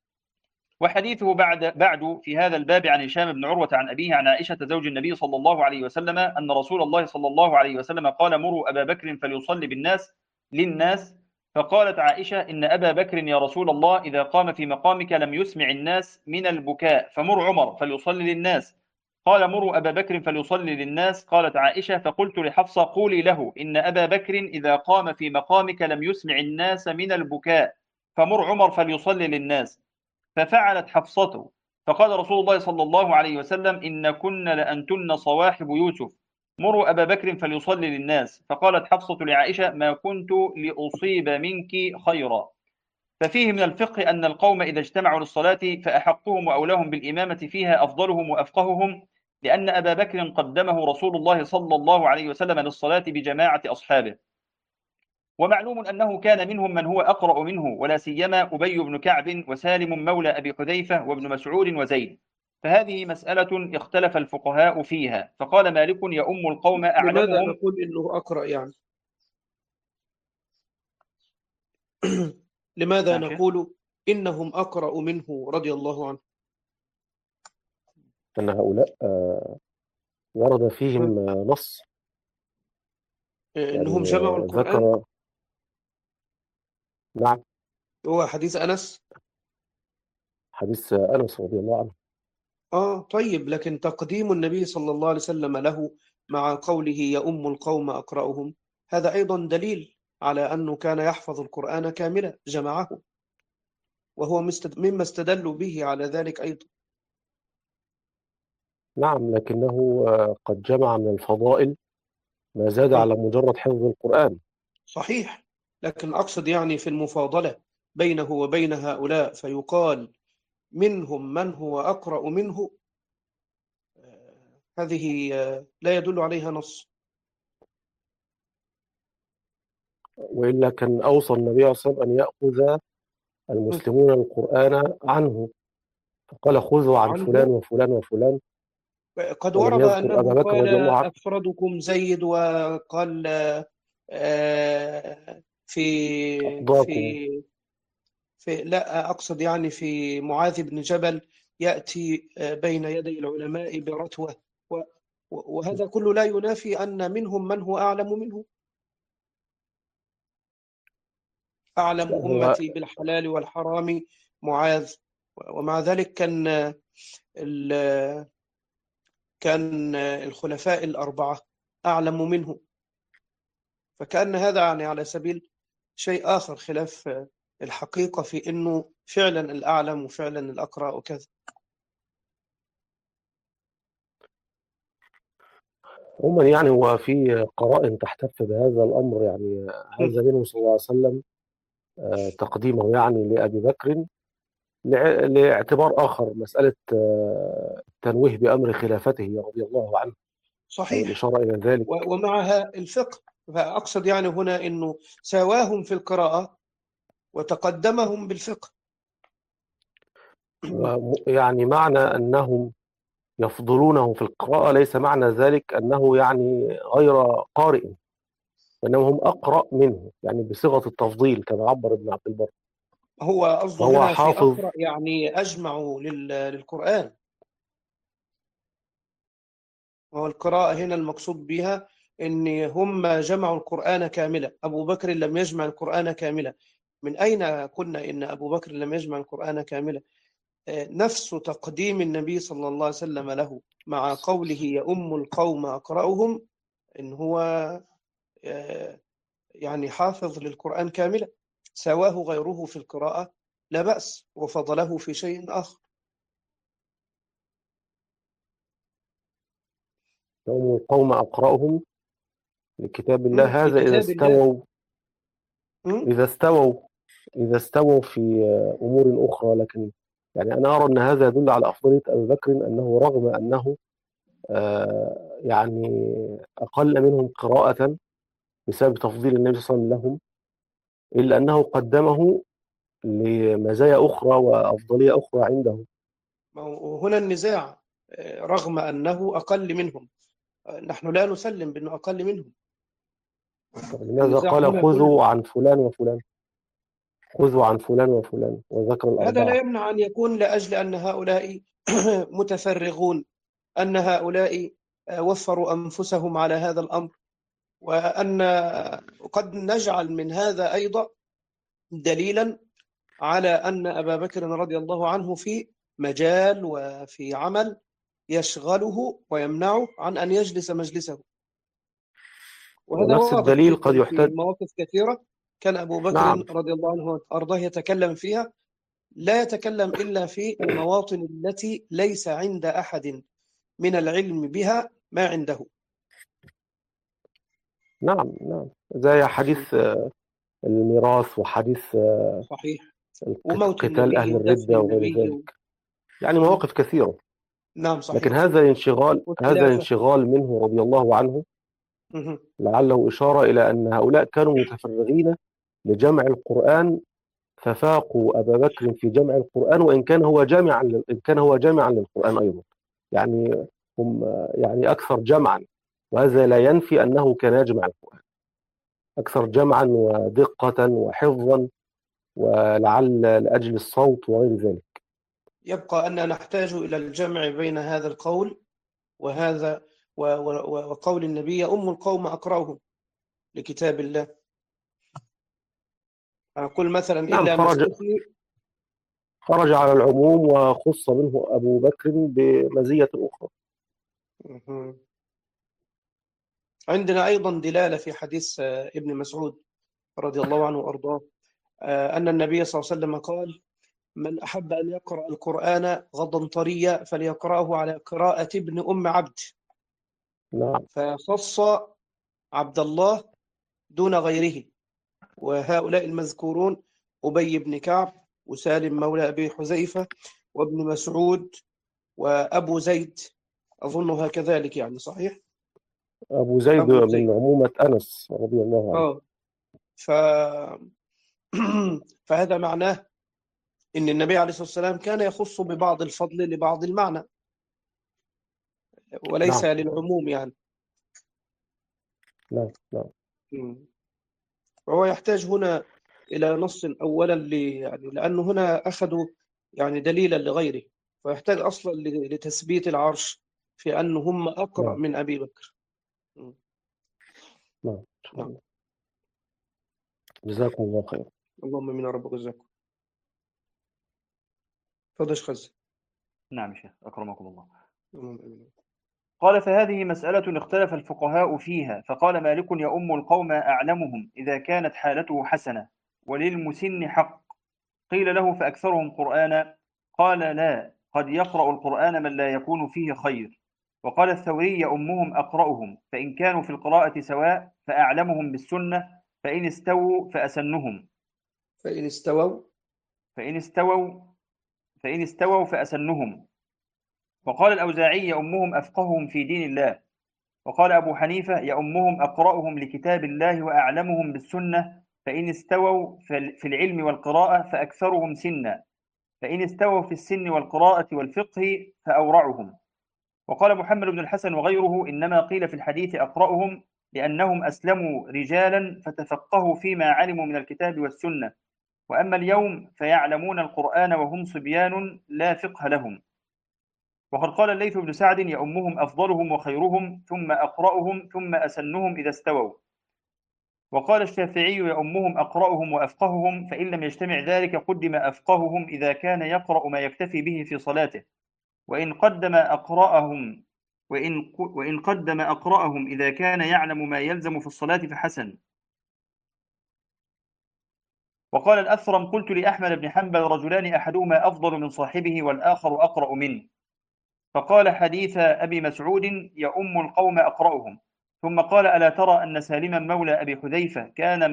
وحديثه بعد في هذا الباب عن هشام بن عروة عن أبيه عن عائشة زوج النبي صلى الله عليه وسلم أن رسول الله صلى الله عليه وسلم قال: مروا أبا بكر فليصلي للناس. فقالت عائشة: إن أبا بكر يا رسول الله إذا قام في مقامك لم يسمع الناس من البكاء، فمر عمر فليصلي للناس. قال: مروا أبا بكر فليصلي للناس. قالت عائشة: فقلت لحفصة: قولي له إن أبا بكر إذا قام في مقامك لم يسمع الناس من البكاء، فمر عمر فليصلي للناس. ففعلت حفصته. فقال رسول الله صلى الله عليه وسلم: إن كن لأنتن صواحب يوسف، مروا أبا بكر فليصلي للناس. فقالت حفصة لعائشة: ما كنت لأصيب منك خيرا. ففيه من الفقه أن القوم إذا اجتمعوا للصلاة فأحقهم وأولاهم بالإمامة فيها أفضلهم وأفقههم، لأن أبا بكر قدمه رسول الله صلى الله عليه وسلم للصلاة بجماعة أصحابه. ومعلوم أنه كان منهم من هو أقرأ منه، ولا سيما أبي بن كعب وسالم مولى أبي حذيفة وابن مسعود وزيد. فهذه مسألة اختلف الفقهاء فيها، فقال مالك: يؤم القوم لماذا أعلمهم. نقول إنه أقرأ يعني؟ لماذا نقول إنهم أقرأ منه رضي الله عنه؟ أن هؤلاء ورد فيهم نص، إنهم يعني جمعوا القرآن. ذكر. نعم، هو حديث أنس. حديث أنس رضي الله عنه. طيب، لكن تقديم النبي صلى الله عليه وسلم له مع قوله يؤم القوم أقرأهم، هذا أيضا دليل على أنه كان يحفظ القرآن كاملا، جمعه، وهو مما استدلوا به على ذلك أيضا. نعم، لكنه قد جمع من الفضائل ما زاد على مجرد حفظ القرآن. صحيح، لكن أقصد يعني في المفاضلة بينه وبين هؤلاء، فيقال منهم من هو أقرأ منه، هذه لا يدل عليها نص. وإلا كان أوصى النبي صلى الله عليه وسلم أن يأخذ المسلمون القرآن عنه، فقال: خذوا عن فلان وفلان وفلان. قد ولم ورد يذكر أبا أنه بكر قال رضي الله عنه. أفردكم زيد، وقال في أفضاكم. لا أقصد يعني في معاذ بن جبل يأتي بين يدي العلماء برتوة، وهذا كله لا ينافي أن منهم من هو أعلم منه. أعلم أمتي بالحلال والحرام معاذ، ومع ذلك كان الخلفاء الأربعة أعلم منه، فكأن هذا يعني على سبيل شيء آخر خلاف الحقيقة في أنه فعلا الأعلم وفعلا الأقرأ وكذا. عموما يعني هو في قرائن تحتف بهذا الأمر، يعني هذا منه صلى الله عليه وسلم تقديمه يعني لأبي بكر لاعتبار آخر، مسألة تنويه بأمر خلافته رضي الله عنه، صحيح. الإشارة إلى ذلك. ومعها الفقه. فأقصد يعني هنا أنه ساواهم في القراءة وتقدمهم بالفقه. ويعني معنى أنهم يفضلونه في القراءة ليس معنى ذلك أنه يعني غير قارئ، وإنما هم أقرأ منه، يعني بصيغة التفضيل كما عبر ابن عبد البر. هو قصده فهو هنا في حافظ. أقرأ يعني أجمعوا للقرآن. هو القراءة هنا المقصود بها أن هم جمعوا القرآن كاملا، أبو بكر لم يجمع القرآن كاملا. من أين قلنا إن أبو بكر لم يجمع القرآن كاملا؟ نفس تقديم النبي صلى الله عليه وسلم له مع قوله يؤم القوم أقرأهم، إن هو يعني حافظ للقرآن كاملا. سواه غيره في القراءة لا بأس، وفضله في شيء آخر. هم القوم أقرأهم لكتاب الله، هذا إذا لكتاب الله. استووا إذا استووا إذا استووا في أمور أخرى. لكن يعني أنا أرى أن هذا يدل على أفضلية أبي بكر، أنه رغم أنه يعني أقل منهم قراءة بسبب تفضيل النبي صلى الله عليه وسلم لهم، إلا أنه قدمه لمزايا أخرى وأفضلية أخرى عنده. وهنا النزاع، رغم أنه أقل منهم، نحن لا نسلم بأنه أقل منهم. لماذا النزاع قال هنا كله. خذوا عن فلان وفلان، خذوا عن فلان وفلان، وذكر هذا لا الأربعة. يمنع أن يكون لأجل أن هؤلاء متفرغون، أن هؤلاء وفروا أنفسهم على هذا الأمر، وأن قد نجعل من هذا أيضا دليلا على أن أبا بكر رضي الله عنه في مجال وفي عمل يشغله ويمنعه عن أن يجلس مجلسه. وهذا ونفس واضح الدليل قد جدا في يحتج. مواقف كثيرة كان أبو نعم. بكر رضي الله عنه وأرضاه يتكلم فيها، لا يتكلم إلا في المواطن التي ليس عند أحد من العلم بها ما عنده. نعم. نعم، زي حديث الميراث، وحديث صحيح. وموت قتال النبي أهل ودفن الردة وغير النبي ذلك، يعني مواقف كثيرة. نعم لكن صحيح. هذا الانشغال والخلافة. منه رضي الله عنه لعله إشارة إلى أن هؤلاء كانوا متفرغين لجمع القرآن، ففاقوا أبا بكر في جمع القرآن، وإن كان هو جامعا للقرآن أيضا. يعني هم يعني أكثر جمعا، وهذا لا ينفي أنه كان يجمع القرآن أكثر جمعا ودقة وحفظا، ولعل لأجل الصوت وغير ذلك. يبقى أن نحتاج إلى الجمع بين هذا القول وهذا وقول النبي أم القوم أقرأهم لكتاب الله. أقول مثلا نعم، إلا ما استثني. خرج على العموم، وخص منه أبو بكر بمزية أخرى. عندنا أيضا دلالة في حديث ابن مسعود رضي الله عنه وأرضاه، أن النبي صلى الله عليه وسلم قال: من أحب أن يقرأ القرآن غضا طريا فليقرأه على قراءة ابن أم عبد. نعم. فخص عبد الله دون غيره، وهؤلاء المذكورون أبي بن كعب، وسالم مولى أبي حذيفة، وابن مسعود، وأبو زيد، أظنها كذلك يعني صحيح؟ أبو زيد أبو زيد. من عمومة أنس رضي الله عنه. ف... فهذا معناه إن النبي عليه الصلاة والسلام كان يخص ببعض الفضل لبعض المعنى، وليس نعم. للعموم يعني. نعم. نعم. وهو يحتاج هنا إلى نص أولا يعني لأنه هنا أخذوا يعني دليلا لغيره، فيحتاج أصلا لتثبيت العرش في أن هم أقرأ نعم. من أبي بكر. نعم. نعم. جزاكم الله خير. اللهم من ربك جزاكم. فضش خز. نعم شيخ أكرمكم الله. اللهم. قال: فهذه مسألة اختلف الفقهاء فيها، فقال مالك: يؤم القوم أعلمهم إذا كانت حالته حسنة، وللمسن حق. قيل له: فأكثرهم قرآنا؟ قال: لا، قد يقرأ القرآن من لا يكون فيه خير. وقال الثوري: يؤمهم أقرأهم، فإن كانوا في القراءة سواء فأعلمهم بالسنة، فإن استووا فأسنهم. فإن استووا فإن استووا فأسنهم. وقال الأوزاعي يؤمهم أفقههم في دين الله. وقال أبو حنيفة يؤمهم أقرأهم لكتاب الله وأعلمهم بالسنة، فإن استووا في العلم والقراءة فأكثرهم سنا، فإن استووا في السن والقراءة والفقه فأورعهم. وقال محمد بن الحسن وغيره إنما قيل في الحديث أقرأهم لأنهم أسلموا رجالا فتفقهوا فيما علموا من الكتاب والسنة، وأما اليوم فيعلمون القرآن وهم صبيان لا فقه لهم. وقد قال الليث بن سعد يؤمهم أفضلهم وخيرهم ثم أقرأهم ثم أسنهم إذا استووا. وقال الشافعي يؤمهم أقرأهم وأفقههم، فإن لم يجتمع ذلك قدم أفقههم إذا كان يقرأ ما يكتفي به في صلاته، وإن قدم أقرأهم إذا كان يعلم ما يلزم في الصلاة فحسن. وقال الأثرم قلت لأحمد بن حنبل رجلان أحدهما أفضل من صاحبه والآخر أقرأ منه، فقال حديث أبي مسعود يؤم القوم أقرأهم. ثم قال ألا ترى أن سالما مولى أبي حذيفة كان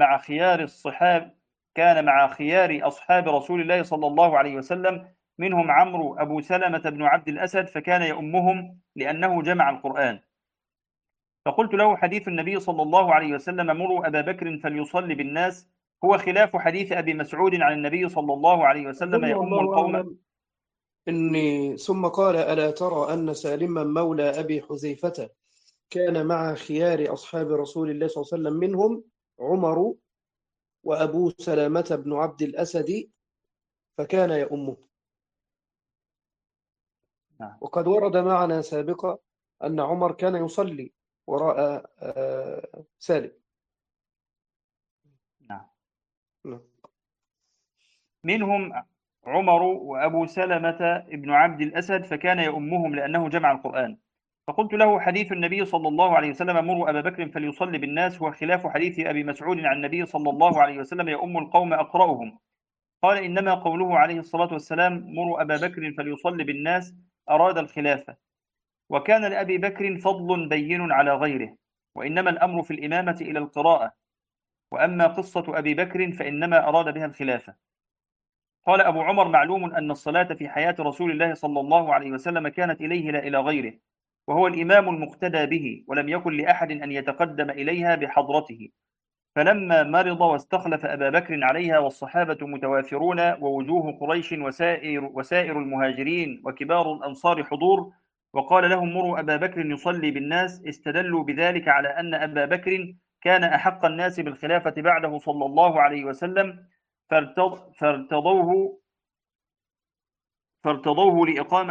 مع خيار أصحاب رسول الله صلى الله عليه وسلم، منهم عمرو أبو سلمة بن عبد الأسد، فكان يؤمهم لأنه جمع القرآن. فقلت له حديث النبي صلى الله عليه وسلم مروا أبا بكر فليصلي بالناس هو خلاف حديث أبي مسعود عن النبي صلى الله عليه وسلم يؤم القوم. ثم قال ألا ترى أن سالما مولى أبي حذيفة كان مع خيار أصحاب رسول الله صلى الله عليه وسلم، منهم عمر وأبو سلامة بن عبد الأسد، فكان يؤمه. وقد ورد معنا سابقا أن عمر كان يصلي وراء سالم. منهم عمر وأبو سلمة بن عبد الأسد، فكان يؤمهم لأنه جمع القرآن. فقلت له حديث النبي صلى الله عليه وسلم مروا أبا بكر فليصلي بالناس هو خلاف حديث أبي مسعود عن النبي صلى الله عليه وسلم يؤم القوم أقرأهم. قال إنما قوله عليه الصلاة والسلام مروا أبا بكر فليصلي بالناس أراد الخلافة، وكان لأبي بكر فضل بين على غيره، وإنما الأمر في الإمامة إلى القراءة، وأما قصة أبي بكر فإنما أراد بها الخلافة. قال أبو عمر معلوم أن الصلاة في حياة رسول الله صلى الله عليه وسلم كانت إليه لا إلى غيره، وهو الإمام المقتدى به، ولم يكن لأحد أن يتقدم إليها بحضرته. فلما مرض واستخلف أبا بكر عليها والصحابة متوافرون ووجوه قريش وسائر المهاجرين وكبار الأنصار حضور، وقال لهم مروا أبا بكر يصلي بالناس، استدلوا بذلك على أن أبا بكر كان أحق الناس بالخلافة بعده صلى الله عليه وسلم، فارتضوا لإقامة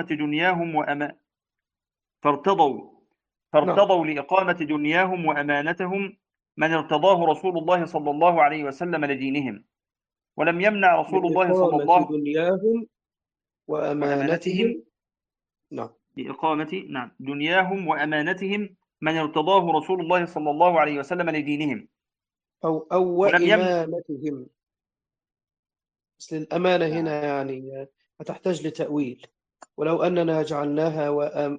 دنياهم وأمانتهم من ارتضاه رسول الله صلى الله عليه وسلم لدينهم، ولم يمنع رسول الله صلى الله دنياهم وأمانتهم لإقامة دنياهم وأمانتهم من ارتضاه رسول الله صلى الله عليه وسلم لدينهم وإمامتهم. أصل الأمانة هنا يعني هتحتاج لتأويل، ولو أننا جعلناها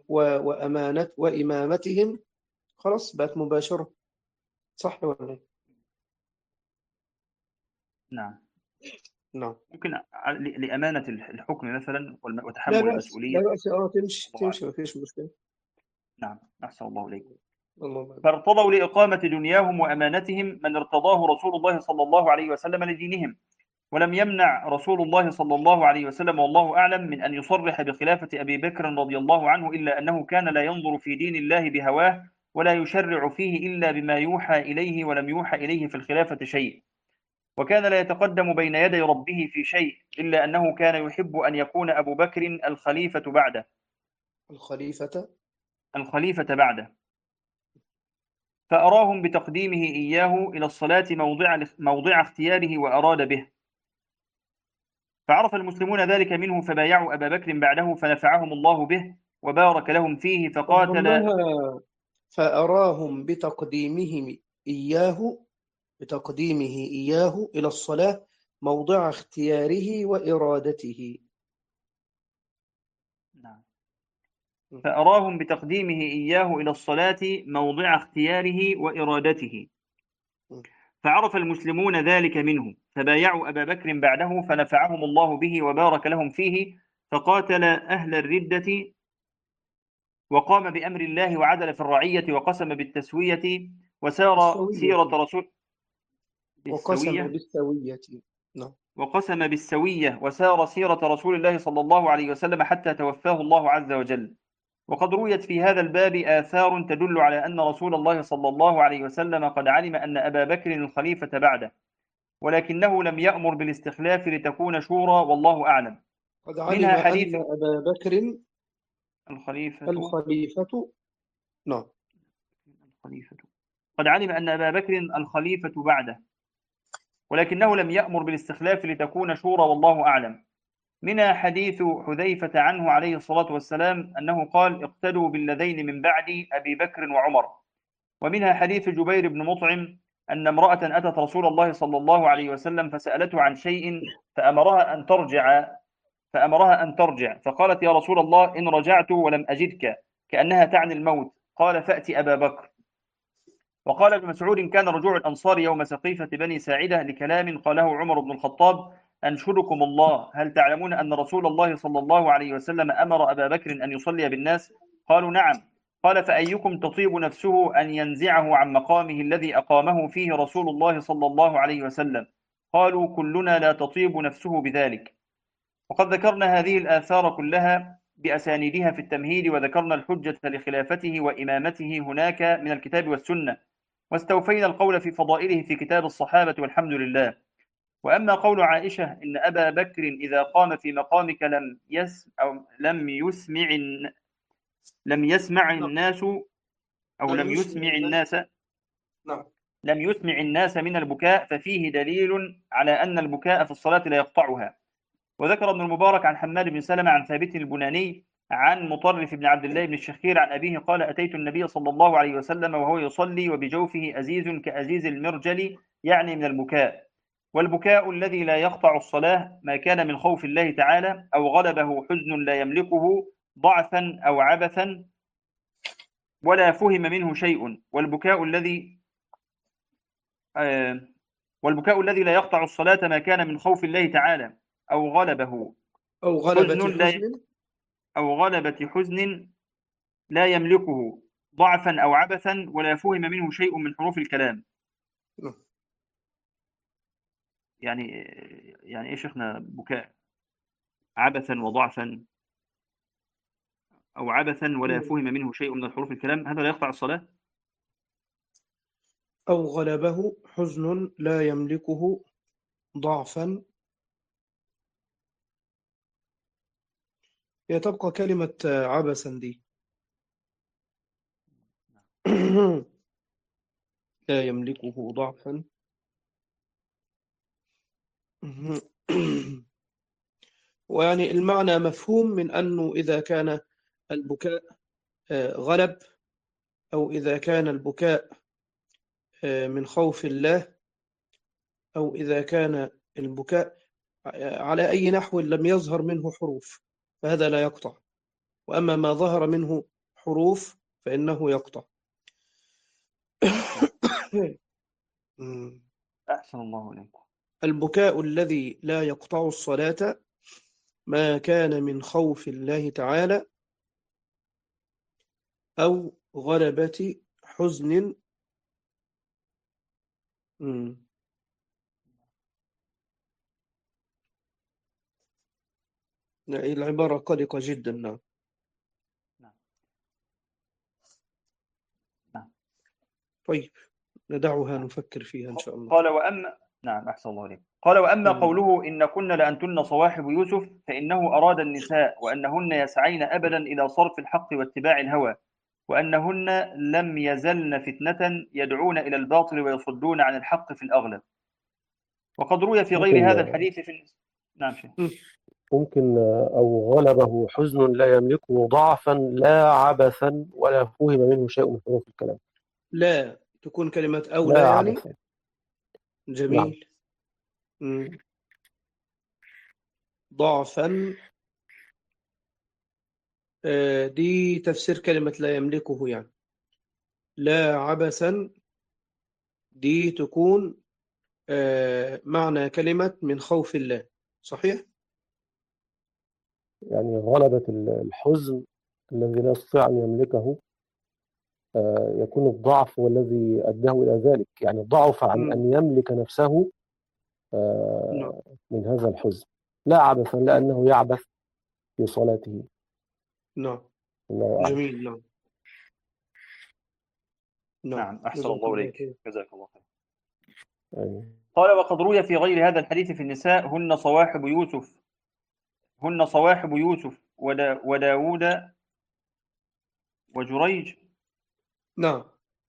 وإمامتهم خلاص بقت مباشرة، صح ولا؟ نعم. ممكن لأمانة الحكم مثلا وتحمل المسؤولية. لا بأس، تمشي ما فيش مشكلة. نعم، أحسن الله إليكم. فارتضوا لإقامة دنياهم وأمانتهم من ارتضاه رسول الله صلى الله عليه وسلم لدينهم، ولم يمنع رسول الله صلى الله عليه وسلم والله أعلم من أن يصرح بخلافة أبي بكر رضي الله عنه، إلا أنه كان لا ينظر في دين الله بهواه ولا يشرع فيه إلا بما يوحى إليه، ولم يوحى إليه في الخلافة شيء، وكان لا يتقدم بين يدي ربه في شيء، إلا أنه كان يحب أن يكون أبو بكر الخليفة بعده، فأراهم بتقديمه إياه إلى الصلاة موضع اختياره وأراد به، فعرف المسلمون ذلك منه فبايعوا أبا بكر بعده فنفعهم الله به وبارك لهم فيه فقاتل. فأراهم بتقديمه إياه إلى الصلاة موضع اختياره وإرادته. نعم. فأراهم بتقديمه إياه إلى الصلاة موضع اختياره وإرادته، فعرف المسلمون ذلك منه فبايعوا أبا بكر بعده فنفعهم الله به وبارك لهم فيه فقاتل أهل الردة وقام بأمر الله وعدل في الرعية وقسم بالتسوية وسار سيرة رسول وقسم بالسوية. نعم. وقسم بالسوية وسار سيرة رسول الله صلى الله عليه وسلم حتى توفاه الله عز وجل. وقد رويت في هذا الباب آثار تدل على أن رسول الله صلى الله عليه وسلم قد علم أن أبا بكر الخليفة بعده، ولكنه لم يأمر بالاستخلاف لتكون شورى، والله أعلم. قد علم أن أبا بكر الخليفة. نعم. قد علم أن أبا بكر الخليفة بعده، ولكنه لم يأمر بالاستخلاف لتكون شورى، والله أعلم. منها حديث حذيفة عنه عليه الصلاة والسلام أنه قال: اقتدوا بالذين من بعدي أبي بكر وعمر. ومنها حديث جبير بن مطعم أن امرأة أتت رسول الله صلى الله عليه وسلم فسألته عن شيء فأمرها أن ترجع فقالت: يا رسول الله، إن رجعت ولم أجدك، كأنها تعني الموت. قال: فأت أبا بكر. وقال ابن مسعود: كان رجوع الأنصار يوم سقيفة بني ساعدة لكلام قاله عمر بن الخطاب: أنشدكم الله، هل تعلمون أن رسول الله صلى الله عليه وسلم أمر أبا بكر أن يصلي بالناس؟ قالوا: نعم. قال: فأيكم تطيب نفسه أن ينزعه عن مقامه الذي أقامه فيه رسول الله صلى الله عليه وسلم؟ قالوا: كلنا لا تطيب نفسه بذلك. وقد ذكرنا هذه الآثار كلها بأسانيدها في التمهيد، وذكرنا الحجة لخلافته وإمامته هناك من الكتاب والسنة، واستوفينا القول في فضائله في كتاب الصحابة، والحمد لله. وأما قول عائشة إن أبا بكر إذا قام في مقامك لم يسمع الناس من البكاء، ففيه دليل على أن البكاء في الصلاة لا يقطعها. وذكر ابن المبارك عن حماد بن سلمة عن ثابت البناني عن مطرف بن عبد الله بن الشخير عن أبيه قال: أتيت النبي صلى الله عليه وسلم وهو يصلي وبجوفه أزيز كأزيز المرجل، يعني من البكاء. والبكاء الذي لا يقطع الصلاة ما كان من خوف الله تعالى أو غلبه حزن لا يملكه ضعفا أو عبثا ولا فهم منه شيء. والبكاء الذي لا يقطع الصلاة ما كان من خوف الله تعالى أو غلبة حزن لا يملكه ضعفا أو عبثا ولا فهم منه شيء من حروف الكلام. يعني إيه شيخنا بكاء عبثا وضعفا أو عبثا ولا فهم منه شيء من حروف الكلام، هذا لا يقطع الصلاة؟ أو غلبه حزن لا يملكه ضعفا. هي تبقى كلمة عبثا دي لا يملكه ضعفا. ويعني المعنى مفهوم من أنه إذا كان البكاء غلب، أو إذا كان البكاء من خوف الله، أو إذا كان البكاء على أي نحو لم يظهر منه حروف فهذا لا يقطع، وأما ما ظهر منه حروف فإنه يقطع. أحسن الله إليكم. البكاء الذي لا يقطع الصلاة ما كان من خوف الله تعالى أو غلبة حزن. العبارة قلقة جدا. نعم. طيب ندعها نفكر فيها إن شاء الله. قال: وأما نعم أحسن الله عليك. قال: وأما قوله إن كن لأنتن صواحب يوسف، فإنه أراد النساء، وأنهن يسعين أبدا إلى صرف الحق واتباع الهوى، وأنهن لم يزلن فتنة يدعون إلى الباطل ويصدون عن الحق في الأغلب. وقد روي في غير هذا الحديث في نعم شيخ. ممكن أو غلبه حزن لا يملكه ضعفا لا عبثا ولا فهم منه شيء من حروف الكلام. لا تكون كلمة أولى يعني عبثا. جميل. نعم. ضعفا دي تفسير كلمة لا يملكه، يعني لا عبثا دي تكون معنى كلمة من خوف الله. صحيح؟ يعني غلبة الحزن الذي لا يستطيع أن يملكه، يكون الضعف هو الذي أداه إلى ذلك، يعني ضعف عن أن يملك نفسه نعم من هذا الحزن، لا عبثا، لأنه يعبث في صلاته. نعم. الله أعلم. جميل. نعم نعم. نعم، أحسن جزاك الله الله إليك، خير. جزاك الله خير. أيوة. قال: وقد روي في غير هذا الحديث في النساء هن صواحب يوسف وداود وجريج. نعم،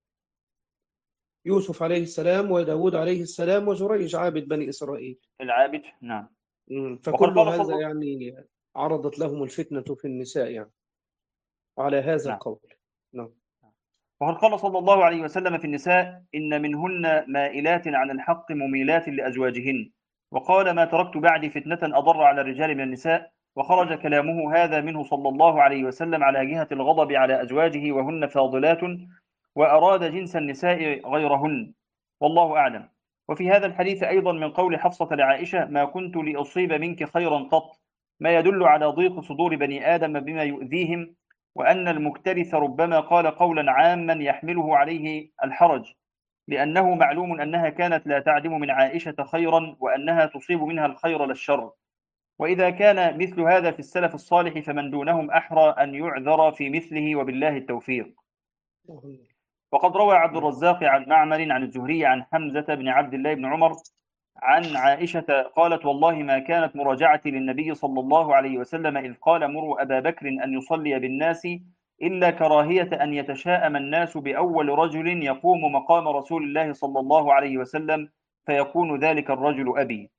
يوسف عليه السلام وداود عليه السلام وجريج عابد بني إسرائيل. العابد. نعم. وقد فكل قال هذا صلى يعني عرضت لهم الفتنة في النساء يعني على هذا نعم القول. نعم وقد قال صلى الله عليه وسلم في النساء: إن منهن مائلات عن الحق مميلات لأزواجهن. وقال: ما تركت بعدي فتنة أضر على الرجال من النساء. وخرج كلامه هذا منه صلى الله عليه وسلم على جهة الغضب على أزواجه وهن فاضلات، وأراد جنس النساء غيرهن، والله أعلم. وفي هذا الحديث أيضا من قول حفصة لعائشة: ما كنت لأصيب منك خيرا قط، ما يدل على ضيق صدور بني آدم بما يؤذيهم، وأن المكترث ربما قال قولا عاما يحمله عليه الحرج، لأنه معلوم أنها كانت لا تعدم من عائشة خيرا، وأنها تصيب منها الخير لا الشر. وإذا كان مثل هذا في السلف الصالح فمن دونهم أحرى أن يعذر في مثله، وبالله التوفيق. وقد روى عبد الرزاق عن معمر عن الزهري عن حمزة بن عبد الله بن عمر عن عائشة قالت: والله ما كانت مراجعتي للنبي صلى الله عليه وسلم إذ قال: مروا أبا بكر أن يصلي بالناس، إلا كراهية أن يتشاءم الناس بأول رجل يقوم مقام رسول الله صلى الله عليه وسلم، فيكون ذلك الرجل أبي.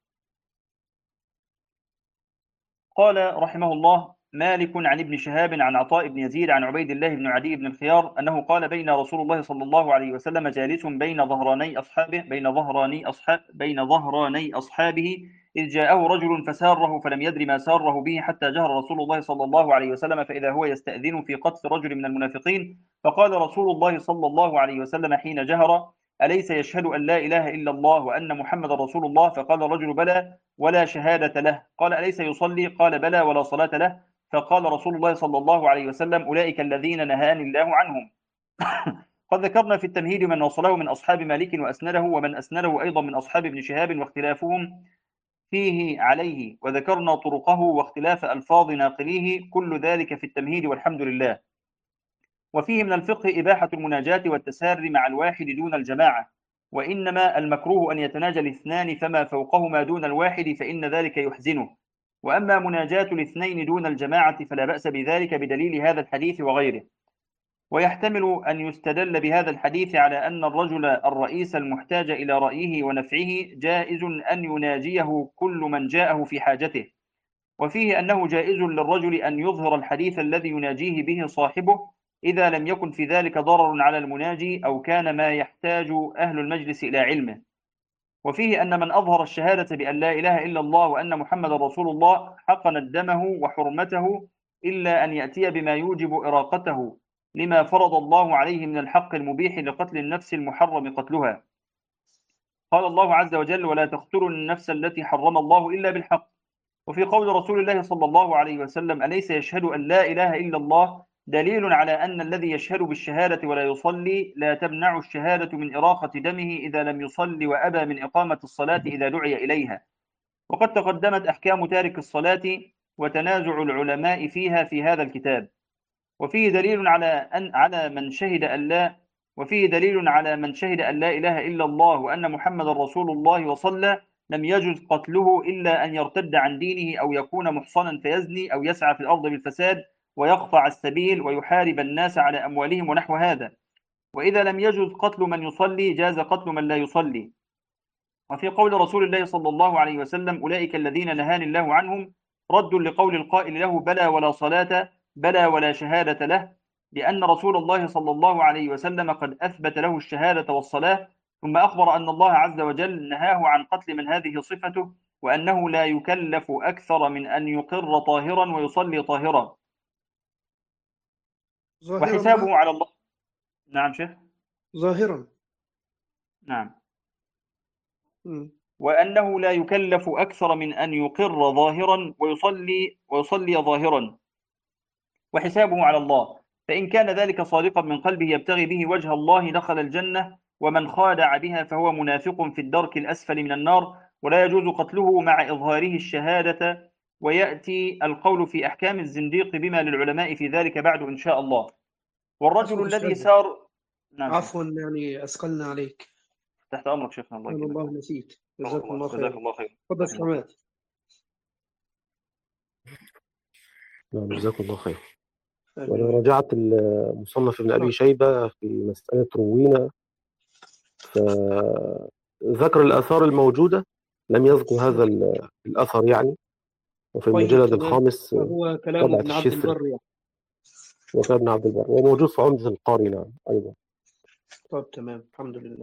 قال رحمه الله: مالك عن ابن شهاب عن عطاء بن يزيد عن عبيد الله بن عدي بن الخيار أنه قال: بين رسول الله صلى الله عليه وسلم جالس بين ظهراني أصحابه إذ جاءه رجل فساره فلم يدر ما ساره به، حتى جهر رسول الله صلى الله عليه وسلم فإذا هو يستأذن في قتل رجل من المنافقين، فقال رسول الله صلى الله عليه وسلم حين جهر: أليس يشهد أن لا إله إلا الله وأن محمد رسول الله؟ فقال الرجل: بلى ولا شهادة له. قال: أليس يصلي؟ قال: بلى ولا صلاة له. فقال رسول الله صلى الله عليه وسلم: أولئك الذين نهاني الله عنهم. قد ذكرنا في التمهيد من وصله من أصحاب مالك وأسنده، ومن أسنده أيضا من أصحاب ابن شهاب واختلافهم فيه عليه، وذكرنا طرقه واختلاف ألفاظ ناقليه، كل ذلك في التمهيد والحمد لله. وفيه من الفقه إباحة المناجاة والتساري مع الواحد دون الجماعة، وإنما المكروه أن يتناجى الاثنان فما فوقهما دون الواحد، فإن ذلك يحزنه. وأما مناجاة الاثنين دون الجماعة فلا بأس بذلك بدليل هذا الحديث وغيره. ويحتمل أن يستدل بهذا الحديث على أن الرجل الرئيس المحتاج إلى رأيه ونفعه جائز أن يناجيه كل من جاءه في حاجته. وفيه أنه جائز للرجل أن يظهر الحديث الذي يناجيه به صاحبه إذا لم يكن في ذلك ضرر على المناجي، أو كان ما يحتاج أهل المجلس إلى علمه. وفيه أن من أظهر الشهادة بأن لا إله إلا الله وأن محمد رسول الله حقنت دمه وحرمته، إلا أن يأتي بما يوجب إراقته لما فرض الله عليه من الحق المبيح لقتل النفس المحرم قتلها. قال الله عز وجل: ولا تقتلوا النفس التي حرم الله إلا بالحق. وفي قول رسول الله صلى الله عليه وسلم: أليس يشهد أن لا إله إلا الله، دليل على أن الذي يشهد بالشهادة ولا يصلي لا تمنع الشهادة من إراقة دمه إذا لم يصلي، وأبى من إقامة الصلاة إذا دعي إليها. وقد تقدمت أحكام تارك الصلاة وتنازع العلماء فيها في هذا الكتاب. وفيه دليل على من شهد أن لا إله إلا الله وأن محمد رسول الله وصلى لم يجوز قتله إلا أن يرتد عن دينه، أو يكون محصنا فيزني، أو يسعى في الأرض بالفساد ويقطع السبيل ويحارب الناس على أموالهم ونحو هذا. وإذا لم يجوز قتل من يصلي جاز قتل من لا يصلي. وفي قول رسول الله صلى الله عليه وسلم: أولئك الذين نهاني الله عنهم، رد لقول القائل له: بلى ولا صلاة، بلى ولا شهادة له، لأن رسول الله صلى الله عليه وسلم قد أثبت له الشهادة والصلاة، ثم أخبر أن الله عز وجل نهاه عن قتل من هذه صفته، وأنه لا يكلف أكثر من أن يقر طاهرا ويصلي طاهرا، ظاهرا. وحسابه على الله. نعم شيخ. ظاهرا. نعم. وأنه لا يكلف أكثر من أن يقر ظاهرا ويصلي ظاهرا، وحسابه على الله. فإن كان ذلك صادقا من قلبه يبتغي به وجه الله دخل الجنة، ومن خادع بها فهو منافق في الدرك الأسفل من النار، ولا يجوز قتله مع إظهاره الشهادة. ويأتي القول في أحكام الزنديق بما للعلماء في ذلك بعد إن شاء الله. والرجل الذي سار. نعم. عفوا يعني أثقلنا عليك. تحت أمرك شيخنا. الله يكرمك. الله نسيت. جزاك الله خير. جزاك الله خير. تفضل سمعت. نعم جزاكم الله خير. ولو رجعت المصنف ابن أبي شيبة في مسألة روينا فذكر الآثار الموجودة، لم يذكر هذا الأثر يعني. وفي المجلد الخامس هو كلام ابن عبد البر يعني. وكلام ابن عبد البر وموجود في عمدة القاري نعم أيضا. طب تمام الحمد لله.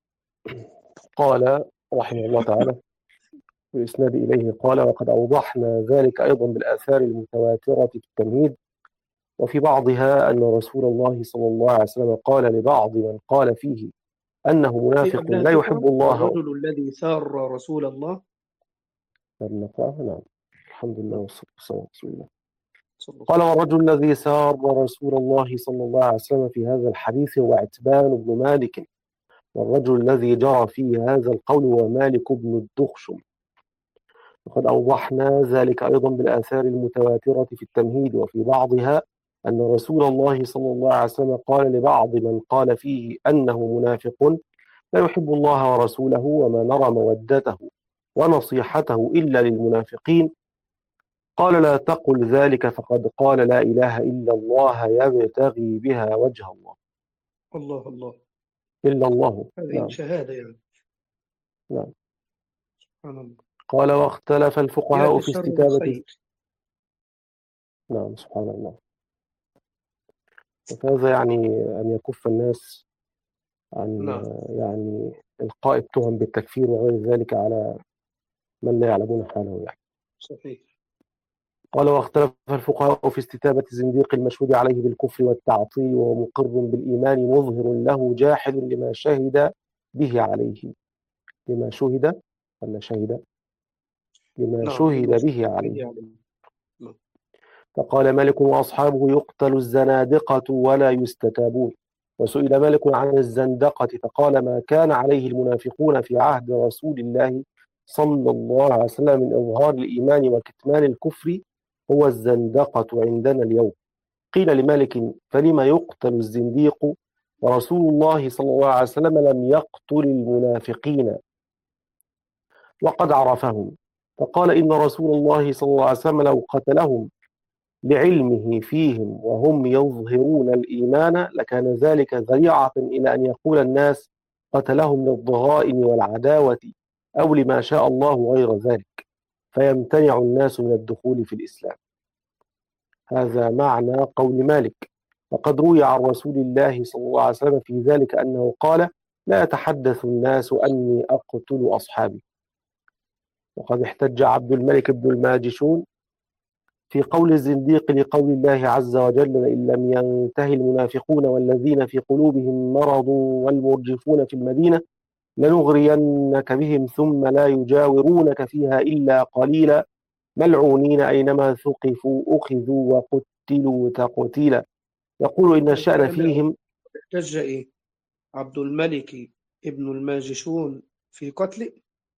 قال رحمه الله تعالى بالإسناد إليه قال: وقد أوضحنا ذلك أيضا بالآثار المتواترة في التمهيد، وفي بعضها أن رسول الله صلى الله عليه وسلم قال لبعض من قال فيه أنه منافق لا يحب الله. الرجل الذي سار رسول الله. نعم الحمد لله والصلاة والسلام على رسول الله. قال: والرجل الذي سار رسول الله صلى الله عليه وسلم في هذا الحديث هو عتبان بن مالك، والرجل الذي جرى فيه هذا القول هو مالك بن الدخشم. وقد أوضحنا ذلك أيضا بالآثار المتواترة في التمهيد، وفي بعضها أن رسول الله صلى الله عليه وسلم قال لبعض من قال فيه أنه منافق لا يحب الله ورسوله وما نرى مودته ونصيحته إلا للمنافقين، قال: لا تقل ذلك فقد قال لا إله إلا الله يبتغي بها وجه الله. الله الله إلا الله. هذه نعم. شهادة يعني. نعم. سبحان الله. قال: واختلف الفقهاء في استتابة. نعم سبحان الله. وهذا يعني أن يكف الناس عن يعني إلقاء التهم بالتكفير وغير ذلك على من لا يعلمون حاله يعني. صحيح. قال: واختلف الفقهاء في استتابة الزنديق المشهود عليه بالكفر والتعطيل وهو مقر بالإيمان مظهر له جاحد لما شهد به عليه. لما شهد ولا شهد؟ لما شهد به عليه. فقال مالك: وأصحابه يقتل الزنادقة ولا يستتابون. وسئل مالك عن الزندقة فقال: ما كان عليه المنافقون في عهد رسول الله صلى الله عليه وسلم من إظهار الإيمان وكتمان الكفر هو الزندقة عندنا اليوم. قيل لمالك: فلما يقتل الزنديق ورسول الله صلى الله عليه وسلم لم يقتل المنافقين وقد عرفهم؟ فقال: إن رسول الله صلى الله عليه وسلم لو قتلهم لعلمه فيهم وهم يظهرون الإيمان لكان ذلك ذريعة إلى أن يقول الناس قتلهم للضغائن والعداوة أو لما شاء الله غير ذلك، فيمتنع الناس من الدخول في الإسلام. هذا معنى قول مالك. وقد روي عن رسول الله صلى الله عليه وسلم في ذلك أنه قال: لا يتحدث الناس أني أقتل أصحابي. وقد احتج عبد الملك بن الماجشون في قول الزنديق لقول الله عز وجل: إن لم ينتهي المنافقون والذين في قلوبهم مرض والمرجفون في المدينة لنغرينك بهم ثم لا يجاورونك فيها إلا قليلا ملعونين أينما ثقفوا أخذوا وقتلوا تقتيلا. يقول إن الشأن فيهم. احتج عبد الملك ابن الماجشون في قتل،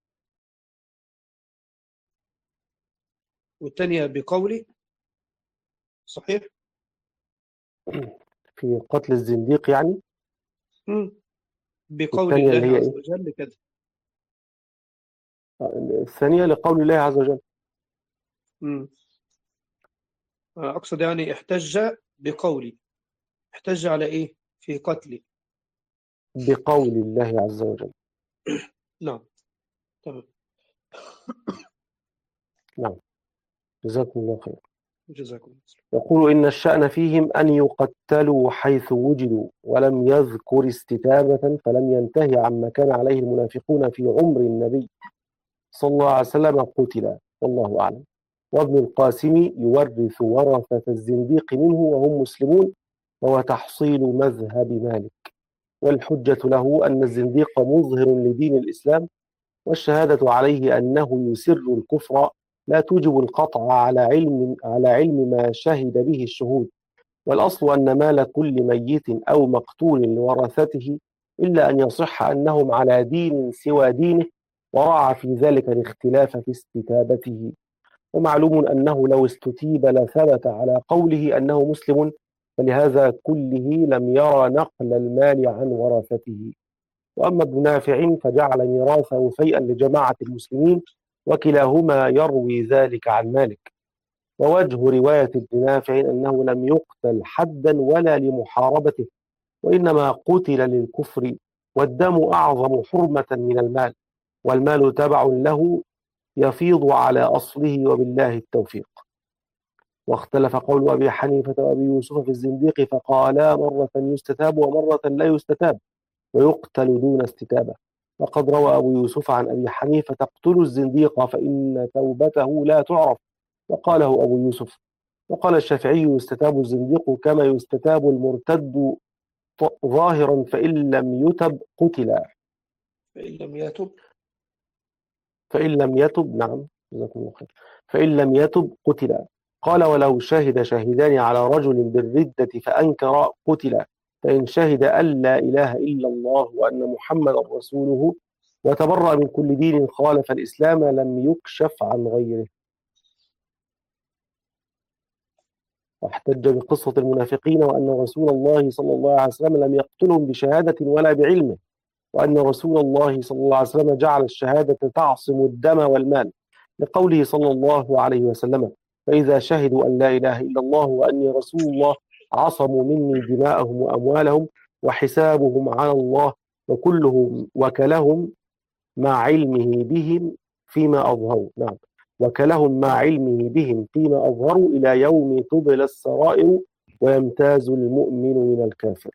والثانية بقولي صحيح في قتل الزنديق يعني بقول الله عز وجل كده. الثانية لقول الله عز وجل. أقصد يعني احتج بقولي، احتج على إيه في قتلي؟ بقول الله عز وجل. نعم تمام. نعم جزاكم الله خير. جزاكم الله. يقول إن الشأن فيهم أن يقتلوا حيث وجدوا، ولم يذكر استتابة، فلم ينتهي عما كان عليه المنافقون في عمر النبي صلى الله عليه وسلم قتلا، والله أعلم. وابن القاسم يورث ورثة الزنديق منه وهم مسلمون، وهو تحصيل مذهب مالك. والحجة له أن الزنديق مظهر لدين الإسلام والشهادة عليه أنه يسر الكفر لا توجب القطع على علم ما شهد به الشهود. والأصل أن مال كل ميت أو مقتول لورثته إلا أن يصح أنهم على دين سوى دينه، وراعى في ذلك الاختلاف في استتابته. ومعلوم أنه لو استتيب لثبت على قوله أنه مسلم، فلهذا كله لم يرى نقل المال عن ورثته. وأما ابن نافع فجعل ميراثه فيئا لجماعة المسلمين، وكلاهما يروي ذلك عن مالك. ووجه رواية ابن نافع أنه لم يقتل حدا ولا لمحاربته، وإنما قتل للكفر، والدم أعظم حرمة من المال، والمال تبع له يفيض على أصله، وبالله التوفيق. واختلف قول أبي حنيفة وأبي يوسف في الزنديق، فقالا مرة يستتاب ومرة لا يستتاب، ويقتل دون استتابة. وقد روى أبو يوسف عن أبي حنيفة تقتل الزنديق فإن توبته لا تعرف، وقاله أبو يوسف. وقال الشافعي يستتاب الزنديق كما يستتاب المرتد ظاهرا، فإن لم يتب قتل. فإن لم يتب نعم، جزاكم الله خير. فإن لم يتب قتل. قال ولو شهد شاهدان على رجل بالردة فأنكر قتل. فإن شهد أن لا إله إلا الله وأن محمد رسوله وتبرأ من كل دين خالف الإسلام لم يكشف عن غيره. واحتج بقصة المنافقين وأن رسول الله صلى الله عليه وسلم لم يقتلهم بشهادة ولا بعلمه، وأن رسول الله صلى الله عليه وسلم جعل الشهادة تعصم الدم والمال، لقوله صلى الله عليه وسلم فإذا شهدوا أن لا إله إلا الله وأني رسول الله عصموا مني دماءهم وأموالهم وحسابهم على الله، وكلهم مع علمه بهم فيما أظهروا. نعم، وكلهم مع علمه بهم فيما أظهروا إلى يوم تبلى السرائر ويمتاز المؤمن من الكافر.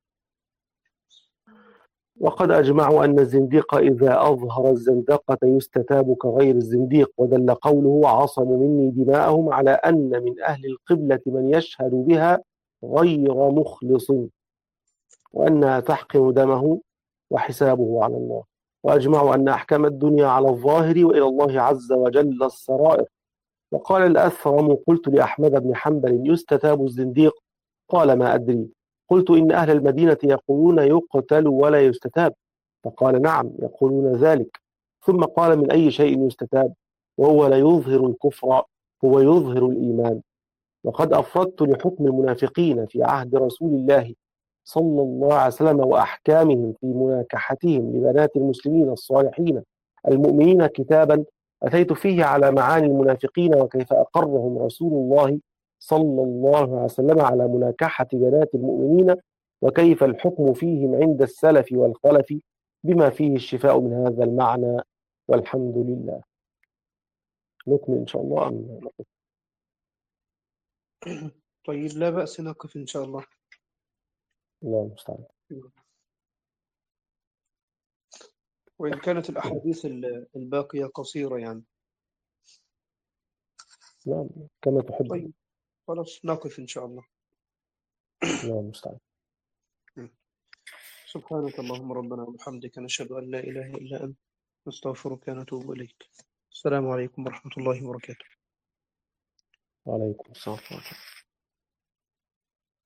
وقد أجمعوا أن الزنديق إذا أظهر الزندقة يستتاب كغير الزنديق، ودل قوله عصموا مني دماءهم على أن من أهل القبلة من يشهد بها غير مخلص، وأنها تحقن دمه وحسابه على الله. وأجمعوا أن أحكام الدنيا على الظاهر، وإلى الله عز وجل السرائر. وقال الأثرم قلت لأحمد بن حنبل يستتاب الزنديق؟ قال ما أدري. قلت إن أهل المدينة يقولون يقتل ولا يستتاب. فقال نعم يقولون ذلك. ثم قال من أي شيء يستتاب وهو لا يظهر الكفر، هو يظهر الإيمان. وقد أفردت لحكم المنافقين في عهد رسول الله صلى الله عليه وسلم وأحكامهم في مناكحتهم لبنات المسلمين الصالحين المؤمنين كتابا أتيت فيه على معاني المنافقين وكيف أقرهم رسول الله صلى الله عليه وسلم على مناكحة بنات المؤمنين، وكيف الحكم فيهم عند السلف والخلف بما فيه الشفاء من هذا المعنى، والحمد لله. نكمل إن شاء الله أم نقف؟ طيب لا بأس نقف إن شاء الله. الله المستعان. وإن كانت الأحاديث الباقية قصيرة يعني. نعم كما تحب. طيب خلاص نقف إن شاء الله. الله المستعان. سبحانك اللهم ربنا وبحمدك نشهد أن لا إله إلا أنت نستغفرك ونتوب إليك. السلام عليكم ورحمة الله وبركاته. وعليكم السلام ورحمة الله.